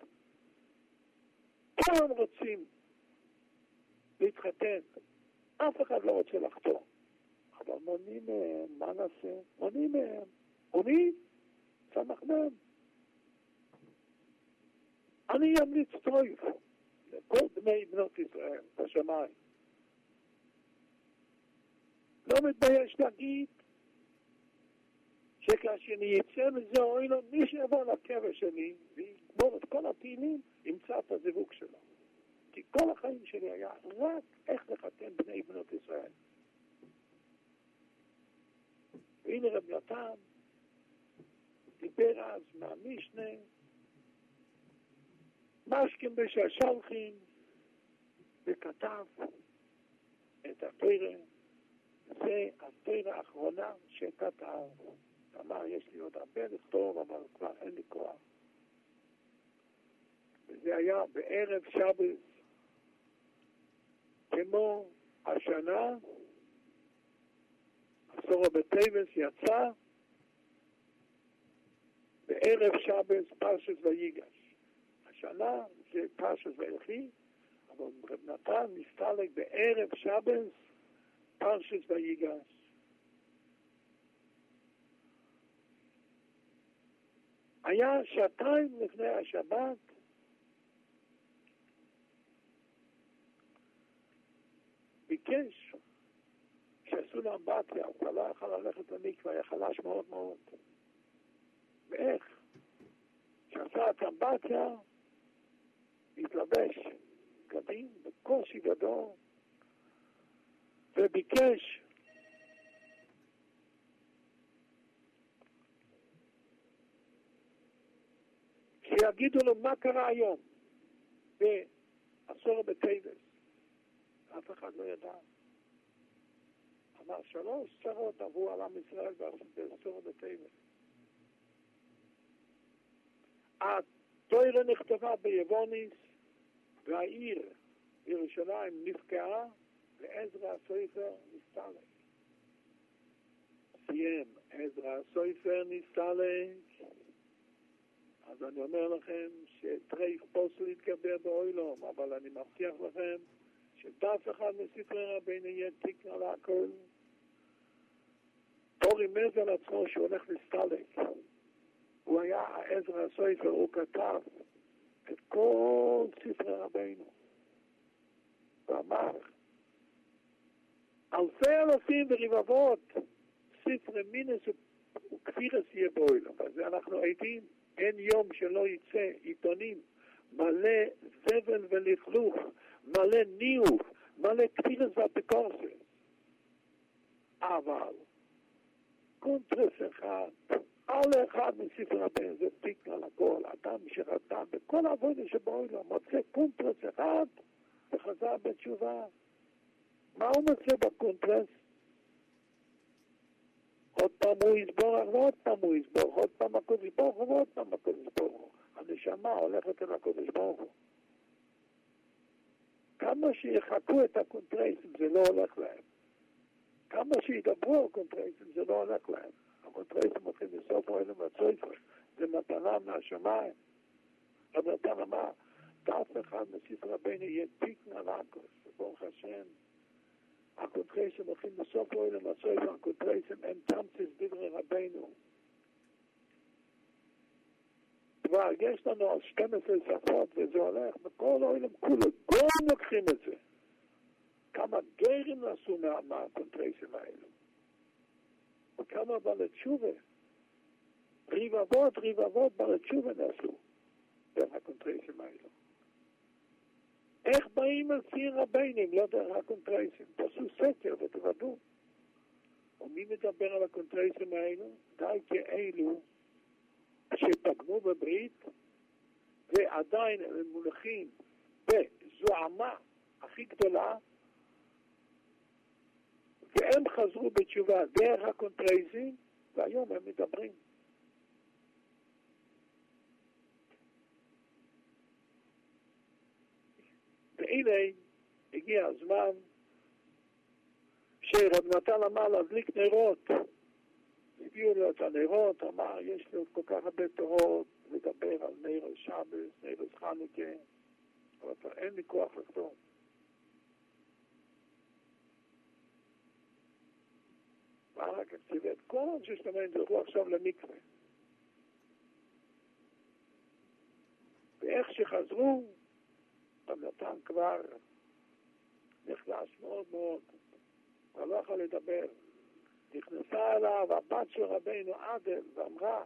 כולם רוצים להתחתן, אף אחד לא רוצה לחתום, אבל מונים מהם, מה נעשה? מונים מהם, ומי? צמח מהם. אני אמליץ טויב לכל בני בנות ישראל בשמיים. לא מתבייש להגיד שכאשר אני יצא מזה אוי לו, מי שיבוא לקבר שלי ויגמור את כל הפעילים, ימצא את הזיווג שלו. כי כל החיים שלי היה רק איך לחתן בני בנות ישראל. והנה רב נתן דיבר אז מהמשנה, משכם בששלחים, וכתב את התורה, זה התורה האחרונה שכתב. אמר, יש לי עוד הרבה לכתוב, אבל כבר אין לי כוח. וזה היה בערב שבת, כמו השנה, עשור בטבת יצא, בערב שבת פרשת ויגש. השנה זה פרשת וילכי, אבל רב נתן נסתלק בערב שבת פרשת ויגש. היה שעתיים לפני השבת, ביקש שעשו לו אמבטיה, הוא כבר לא יכול ללכת למקווה, היה חלש מאוד מאוד. ואיך? שעשה את האמבטיה, התלבש קדים בקושי גדול, וביקש שיגידו לו מה קרה היום בעשור בטבת. אף אחד לא ידע. אמר שלוש צרות עברו על עם ישראל בעשור בטבת. התורה נכתבה ביבוניס, והעיר ירושלים נפקעה, ועזרא הסופר נסתלק. סיים, עזרא הסופר נסתלק. אז אני אומר לכם שטרייף פוסל יתגבר באוילום, אבל אני מבטיח לכם שדף אחד מספרי רבינו יהיה תיק על הכל. תור ימז על עצמו שהוא הולך להסתלק. הוא היה עזרא הסופר, הוא כתב את כל ספרי רבינו. ואמר, אלפי אלפים ורבבות ספרי מינס וכפירס יהיה באוילום. אז אנחנו עדים, אין יום שלא יצא עיתונים מלא זבל ולכלוך, מלא ניוף, מלא כפירס ואפיקורסס. אבל קונטרס אחד, על אחד מספר רבינו, זה תיק על הכל, אדם שחתם בכל העבודה שבאוילום, מוצא קונטרס אחד וחזר בתשובה. מה הוא מוצא בקונטרס? עוד פעם הוא יסבור, ועוד פעם הוא יסבור, עוד פעם הקודש ברוך הוא, ועוד פעם הקודש ברוך הוא. הנשמה הולכת אל הקודש ברוך הוא. כמה שיחכו את הקונטרסים זה לא הולך להם. כמה שידברו על קונטרסים זה לא הולך להם. אבל הקונטרסים הולכים לסוף אוהלם והצויפה. זה מתנה מהשמיים. אבל אתה אמר, אף אחד מספר רבינו ידפיק נלקוס, ברוך השם. הקונטרסים הולכים לסוף אוהלם והצויפה, הקונטרסים הם תמצס דברי רבינו. כבר יש לנו על שתים עשרה שפות, וזה הולך בכל אוהלם כולו, כולם לוקחים את זה. כמה גרים נעשו מה, מהקונטרסים האלו. וכמה בעלי תשובה. רבבות, רבבות בעלי תשובה נעשו. דרך הקונטרסים האלו. איך באים על ציר רבנים, לא דרך הקונטרסים? תעשו סקר ותוודאו. ומי מדבר על הקונטרסים האלו? די כאלו שפגמו בברית, ועדיין הם מונחים בזוהמה הכי גדולה, והם חזרו בתשובה דרך הקונטרסים, והיום הם מדברים. והנה הגיע הזמן שרב נתן אמר להדליק נרות. הביאו לו את הנרות, אמר יש לו כל כך הרבה תורות לדבר על נר שבת, נר חנוכה, אבל אין לי כוח לכתוב. רק הקציבת כל אנשי שלמם זוכו עכשיו למקווה. ואיך שחזרו, רב נתן כבר נחלש מאוד מאוד, אבל לא יכול לדבר. נכנסה אליו הבת של רבינו עדל ואמרה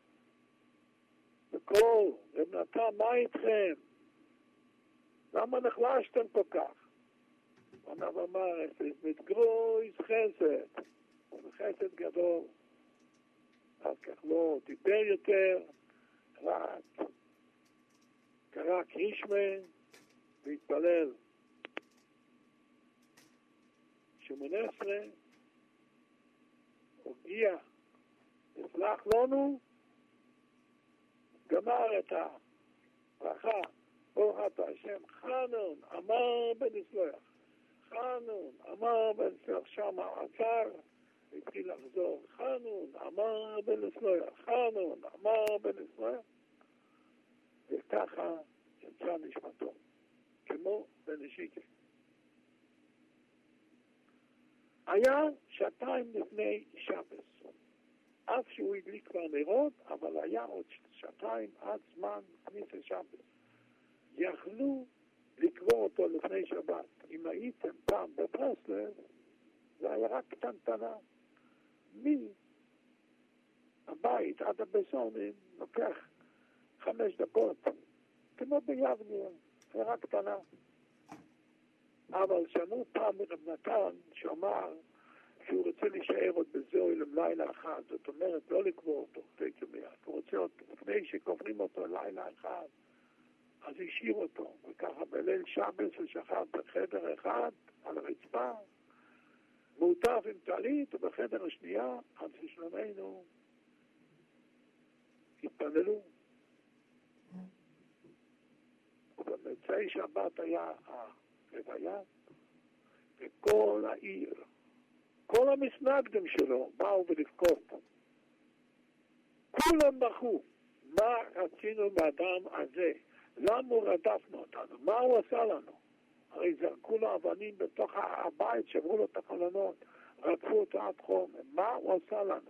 בקול, רב נתן, מה איתכם? למה נחלשתם כל כך? הוא אמר, es ist mit groß חסד. חסד גדול, אז כך לא דיבר יותר, רק קרא קרישמה והתפלל. שמונה עשרה הגיע, הסלח לנו, גמר את הברכה, ברוך אתה השם, חנון, אמר בן יסלח, חנון, אמר בן יסלח, שם עצר, התחיל לחזור, חנון, אמר בן יסלח, חנון, אמר בן יסלח, וככה יצא נשמתו, כמו בן ישיקה. היה שעתיים לפני שבס, אף שהוא הדליק כבר נרות, אבל היה עוד שעתיים עד זמן כניסת שבס. יכלו לקבור אותו לפני שבת. אם הייתם פעם בברסלב, זה היה רק קטנטנה. מהבית עד הבסונים לוקח חמש דקות, כמו ביבניה, זה רק קטנה. אבל שמעו פעם מרב נתן שאמר שהוא רוצה להישאר עוד בזוהי לילה אחד, זאת אומרת לא לקבור אותו, הוא רוצה עוד לפני שקוברים אותו לילה אחד, אז השאיר אותו, וככה בליל שבס ושכב בחדר אחד על הרצפה, מעוטף עם טלית, ובחדר השנייה, עד ששלמנו התפללו. ובמצאי שבת היה הלוויה, וכל העיר, כל המסנגדים שלו באו ולבכות. כולם בכו, מה רצינו באדם הזה? למה הוא רדפנו אותנו? מה הוא עשה לנו? הרי זרקו לו אבנים בתוך הבית, שברו לו את החלונות, רדפו אותו עד חום. מה הוא עשה לנו?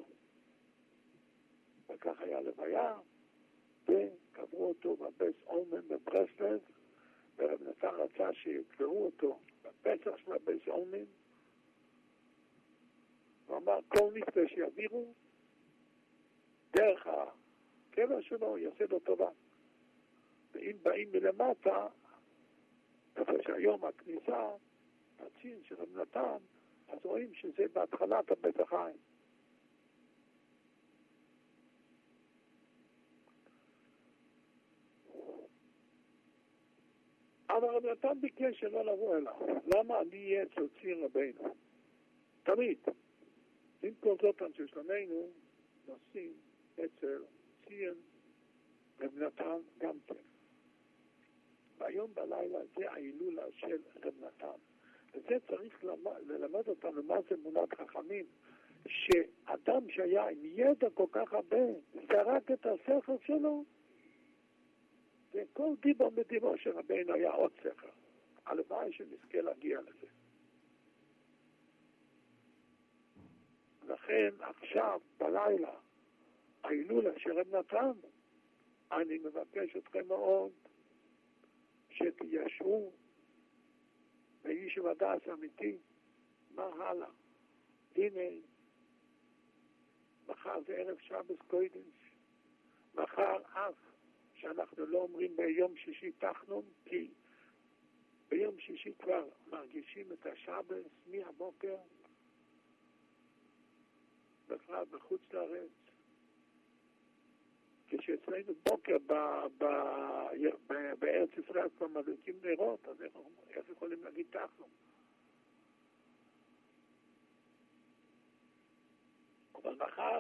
וכך היה לוויה, וקברו אותו בבית אולמן בברסלב, ורב נתן רצה שיקברו אותו בפסח של הבית אולמן, הוא אמר, כל נפטר שיעבירו, דרך הקבע שלו יעשה לו טובה. ואם באים מלמטה, איפה שהיום הכניסה, הצין של רב נתן, אז רואים שזה בהתחלת הבית החיים. אבל רב נתן ביקש שלא לבוא אליו. למה אני אהיה אצל ציר רבינו? תמיד. עם כל זאת אנשי שלמנו נוסעים אצל ציר רב נתן גם כן. והיום בלילה זה ההילולה של רב נתן. וזה צריך ללמד אותנו מה זה אמונת חכמים, שאדם שהיה עם ידע כל כך הרבה, זרק את השכל שלו, וכל דיבור מדיבור של רבינו היה עוד שכל. הלוואי שנזכה להגיע לזה. לכן עכשיו, בלילה, ההילולה שרב נתן, אני מבקש אתכם מאוד שתיישרו וישו הדס אמיתי, מה הלאה? הנה, מחר זה ערב שבס קודש, מחר אף שאנחנו לא אומרים ביום שישי תחנון, כי ביום שישי כבר מרגישים את השבס מהבוקר, בכלל בחוץ לארץ. כשאצלנו בוקר ב, ב, ב, בארץ ישראל כבר מדליקים נרות, אז איך, איך יכולים להגיד תחנון? אבל מחר,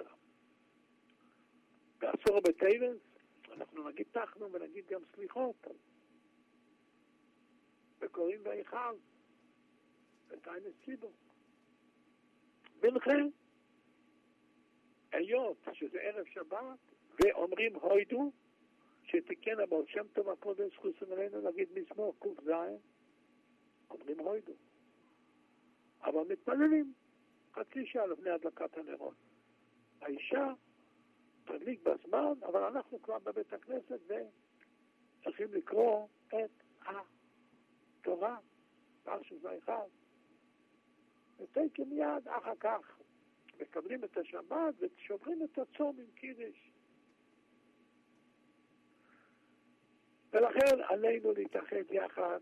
בעשור בטייבנס, אנחנו נגיד תחנון ונגיד גם סליחות. וקוראים בהיכל, ותיינס ציבור. ולכן, היות שזה ערב שבת, ואומרים הוידו, שתיקן הבעל שם טוב הקודש חוסן עלינו נגיד מזמור קוף זין, אומרים הוידו. אבל מתפללים חצי שעה לפני הדלקת הנרות. האישה תדליק בזמן, אבל אנחנו כבר בבית הכנסת וצריכים לקרוא את התורה, פרשת ויחי. ותקן מיד אחר כך. מקבלים את השבת ושוברים את הצום עם קידש. ולכן עלינו להתאחד יחד,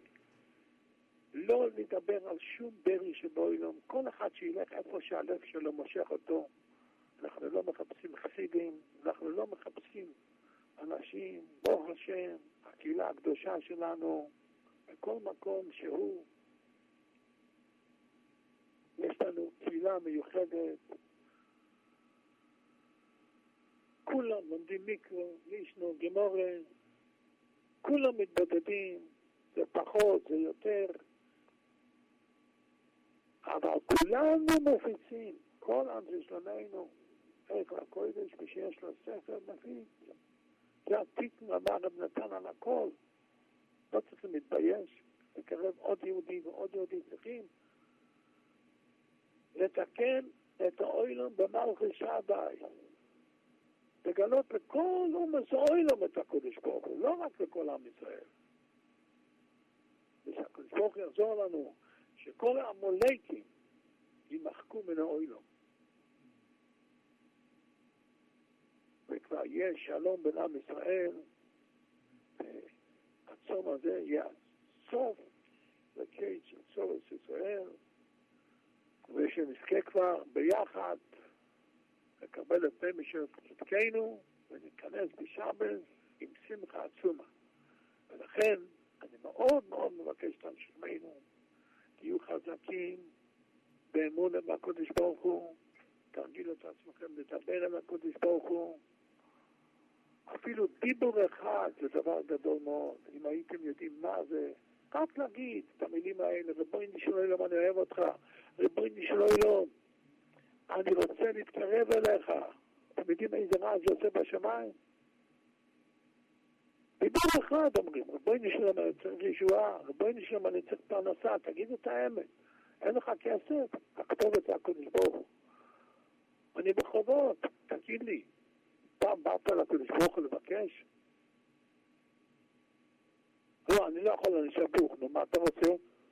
לא לדבר על שום ברי שבעולם, כל אחד שילך איפה שהלב שלו מושך אותו. אנחנו לא מחפשים חסידים, אנחנו לא מחפשים אנשים, ברוך השם, הקהילה הקדושה שלנו, בכל מקום שהוא, יש לנו קהילה מיוחדת, כולם לומדים מיקרו, לישנו, גמורה, כולם מתבודדים, זה פחות, זה יותר, אבל כולנו מפיצים, כל עם שלנו, איך הקודש, כשיש לו ספר מפיץ, זה התיקון אמר רב נתן על הכל, לא צריכים להתבייש, לקרב עוד יהודי ועוד יהודי צריכים, לתקן את האוילום במלכי שעדיי. לגלות לכל אומס האוילום את הקודש ברוך הוא, לא רק לכל עם ישראל. ושהקודש ברוך הוא יעזור לנו שכל המולקים יימחקו מן האוילום. וכבר יש שלום בין עם ישראל, והצום הזה יהיה סוף לקץ של צורס ישראל, ושנזכה כבר ביחד לקבל את פני משרתנו וניכנס בשבת עם שמחה עצומה. ולכן אני מאוד מאוד מבקש את אנשמנו, תהיו חזקים באמון עם הקודש ברוך הוא, תרגילו את עצמכם לדבר עם הקודש ברוך הוא. אפילו דיבור אחד זה דבר גדול מאוד. אם הייתם יודעים מה זה, רק להגיד את המילים האלה, ריבונו של עולם אני אוהב אותך, ריבונו של עולם אני רוצה להתקרב אליך. אתם יודעים איזה רעש זה עושה בשמיים? דיבור אחד אומרים, ריבונו של עולם אני צריך ישועה, ריבונו של עולם אני צריך פרנסה, תגיד את האמת, אין לך כסף, הכתובת זה הקודש ברוך הוא. אני בחובות, תגיד לי, פעם באת לקודש ברוך הוא לבקש? לא, אני לא יכול, אני שבוך, נו, מה אתה רוצה?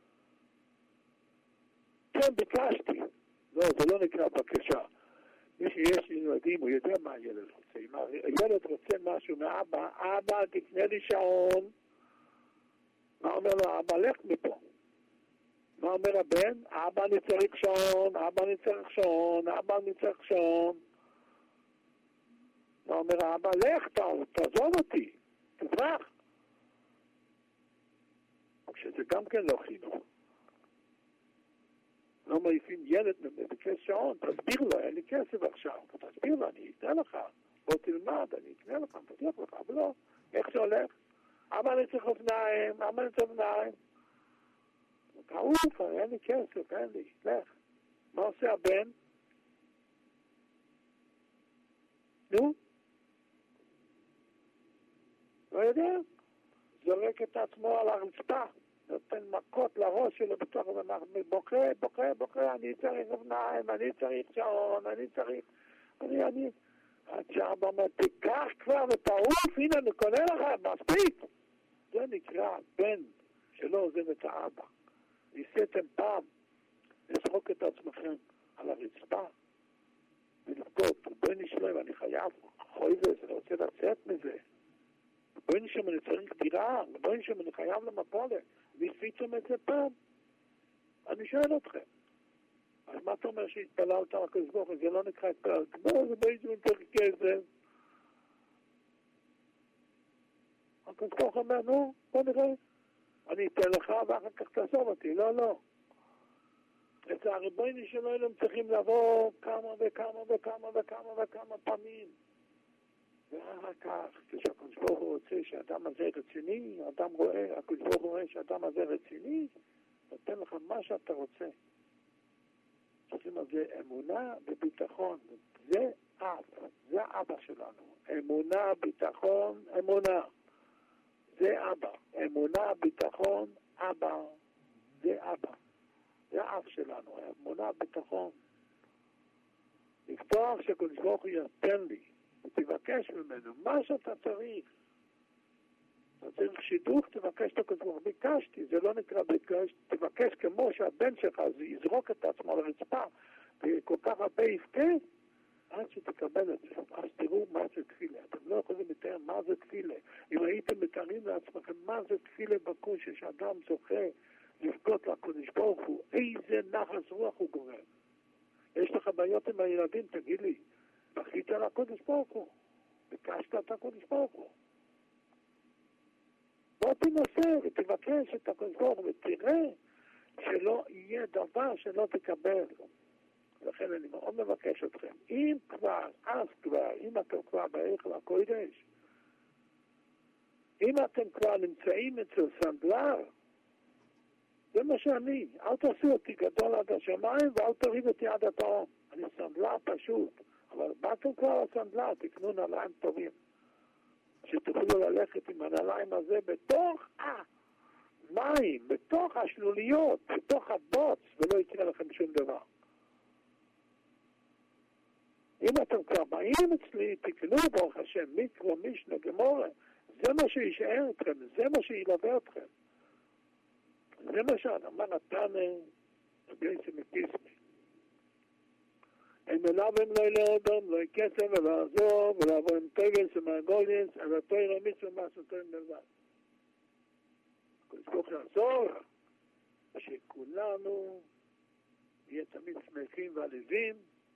כן, ביקשתי. לא, זה לא נקרא בקשה. מי שיש לי ילדים, הוא יודע מה הילד רוצה. אם הילד רוצה משהו מאבא, אבא, תקנה לי שעון. מה אומר לו, אבא, לך מפה. מה אומר הבן? אבא, אני צריך שעון, אבא, אני צריך שעון, אבא, אני צריך שעון. מה אומר האבא? לך, תעזוב אותי, תברח. שזה גם כן לא חינוך. לא מעיפים ילד מבקש שעון, תסביר לו, אין לי כסף עכשיו, תסביר לו, אני אתן לך, בוא תלמד, אני אקנה לך, תתיח לך, אבל לא, איך זה הולך? אבא אני צריך אופניים, אבא אני צריך אופניים. תעוף, אין לי כסף, אין לי, לך. מה עושה הבן? נו? לא יודע. זורק את עצמו על הרצפה, נותן מכות לראש שלו בתוך המח, בוכה, בוכה, בוכה, אני צריך אבניים, אני צריך שעון, אני צריך... אני, אני... עד שאבא אומר, תיקח כבר ותעוף, הנה אני קונה לך, מספיק. זה נקרא בן שלא עוזב את האבא. ניסיתם פעם לזרוק את עצמכם על הרצפה ולבכות, בואי נשלם, אני חייב, חוי זה, אני רוצה לצאת מזה. בואי נשם, אני צריך דירה, בואי נשם, אני חייב למפולת. והפיצם את זה פעם. אני שואל אתכם. אז מה אתה אומר שהתפללת על הקדוש ברוך הוא? זה לא נקרא התפללת. בואי, זה בואי נשם, צריך כסף. הקדוש ברוך הוא אומר, נו, בוא נראה. אני אתן לך ואחר כך תעזוב אותי. לא, לא. את הרבוינים שלו הם צריכים לבוא כמה וכמה וכמה וכמה וכמה פעמים. ואחר כך, כשהקדוש ברוך הוא רוצה שהאדם הזה רציני, האדם רואה, הקדוש ברוך הוא רואה שהאדם הזה רציני, נותן לך מה שאתה רוצה. צריכים על זה אמונה וביטחון. זה אב, זה אבא שלנו. אמונה, ביטחון, אמונה. זה אבא. אמונה, ביטחון, אבא. זה אבא. זה אב שלנו. אמונה, ביטחון. לפתוח שהקדוש ברוך הוא ייתן לי. ותבקש ממנו מה שאתה צריך. אתה צריך שידוך, תבקש את הקדוש ברוך הוא. ביקשתי, זה לא נקרא ביקש, תבקש כמו שהבן שלך יזרוק את עצמו לרצפה וכל כך הרבה יבכה, עד שתקבל את זה. אז תראו מה זה תפילה. אתם לא יכולים לתאר מה זה תפילה. אם הייתם מתארים לעצמכם מה זה תפילה בקוש, שאדם זוכה לבכות לקדוש ברוך הוא, איזה נחס רוח הוא גורם. יש לך בעיות עם הילדים, תגיד לי, בכית על הקדוש ברוך הוא, ביקשת את הקדוש ברוך הוא. בוא תנסה ותבקש את הקדוש ברוך הוא ותראה שלא יהיה דבר שלא תקבל. לכן אני מאוד מבקש אתכם, אם כבר, אז כבר, אם אתם כבר בהיכל הקודש, אם אתם כבר נמצאים אצל סנדלר, זה מה שאני, אל תעשו אותי גדול עד השמיים ואל תוריד אותי עד התהום. אני סנדלר פשוט, אבל באתם כבר לסנדלר, תקנו נעליים טובים, שתוכלו ללכת עם הנעליים הזה בתוך המים, בתוך השלוליות, בתוך הבוץ, ולא יקרה לכם שום דבר. אם אתם כבר באים אצלי, תקנו ברוך השם, מיקרו, מישנה, גמורה, זה מה שישאר אתכם, זה מה שילווה אתכם. זה מה שאמר נתן בגייסי מפיסמי. הם אליו הם לא ילאודם, לא יקסם ולא עזור, ולעבור עם טגלס ומרגוליאנס, על התוירה מצווה מעשותיהם בלבד. כזכוך לעזור, שכולנו נהיה תמיד שמחים ועליבים,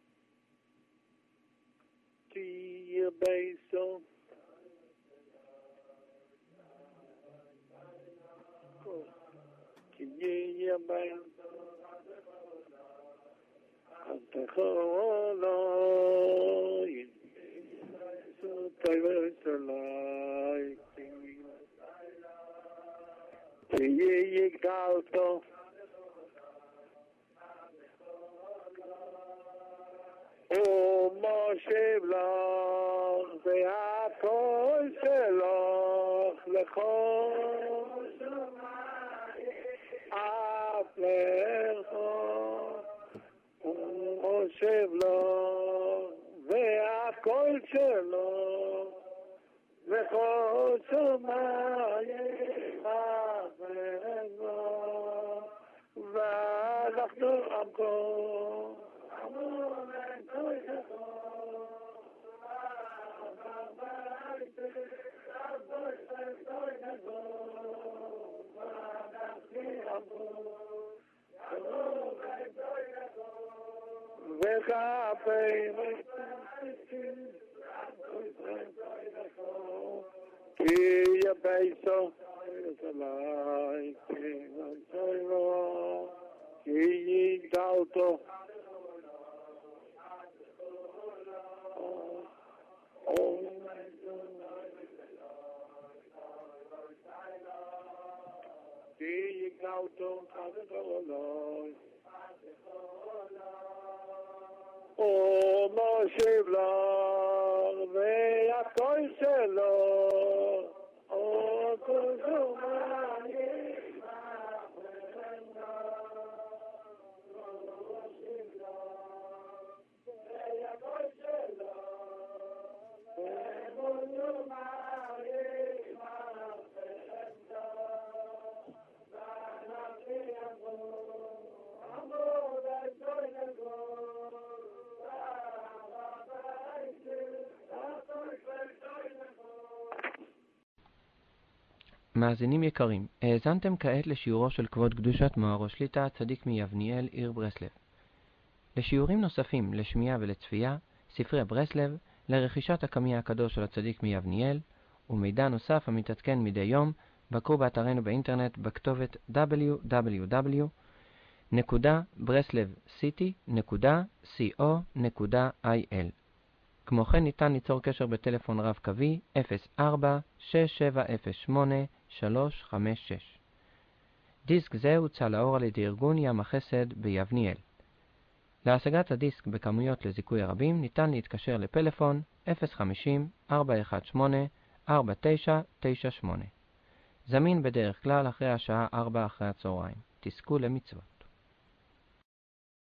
כי ירבי סוף, כי ירבי אז תחולוי סוטי וסלוי כי יגדלתו ומושב לך והכל שלך לכל אף לכל ומושב לו והכל שלו וכל שמיים אבנו ואנחנו עמקו עמו ונתוי לכו וחפי וחפי כי יבייסו יסלי כי יסלו כי יגדלתו כי יגדלתו חדש עולוי או מושיב לו והכל שלו או כוזומה נשמע וחמדה או מושיב לו והכל שלו וכוזומה נשמע וחמדה ואנכי אמור אמור וגוי נגור מאזינים יקרים, האזנתם כעת לשיעורו של כבוד קדושת מאור שליט"א צדיק מיבניאל, עיר ברסלב. לשיעורים נוספים לשמיעה ולצפייה, ספרי ברסלב, לרכישת הקמי הקדוש של הצדיק מיבניאל, ומידע נוסף המתעדכן מדי יום, בקרו באתרנו באינטרנט בכתובת דאבליו דאבליו דאבליו נקודה ברסלב סיטי נקודה קו נקודה איי אל. כמו כן ניתן ליצור קשר בטלפון רב קווי אפס ארבע שש שבע אפס שמונה שלוש חמש שש. דיסק זה הוצא לאור על ידי ארגון ים החסד ביבניאל. להשגת הדיסק בכמויות לזיכוי הרבים ניתן להתקשר לפלאפון אפס חמישים ארבע אחת שמונה ארבע תשע תשע שמונה. זמין בדרך כלל אחרי השעה ארבע אחרי הצהריים. תזכו למצוות.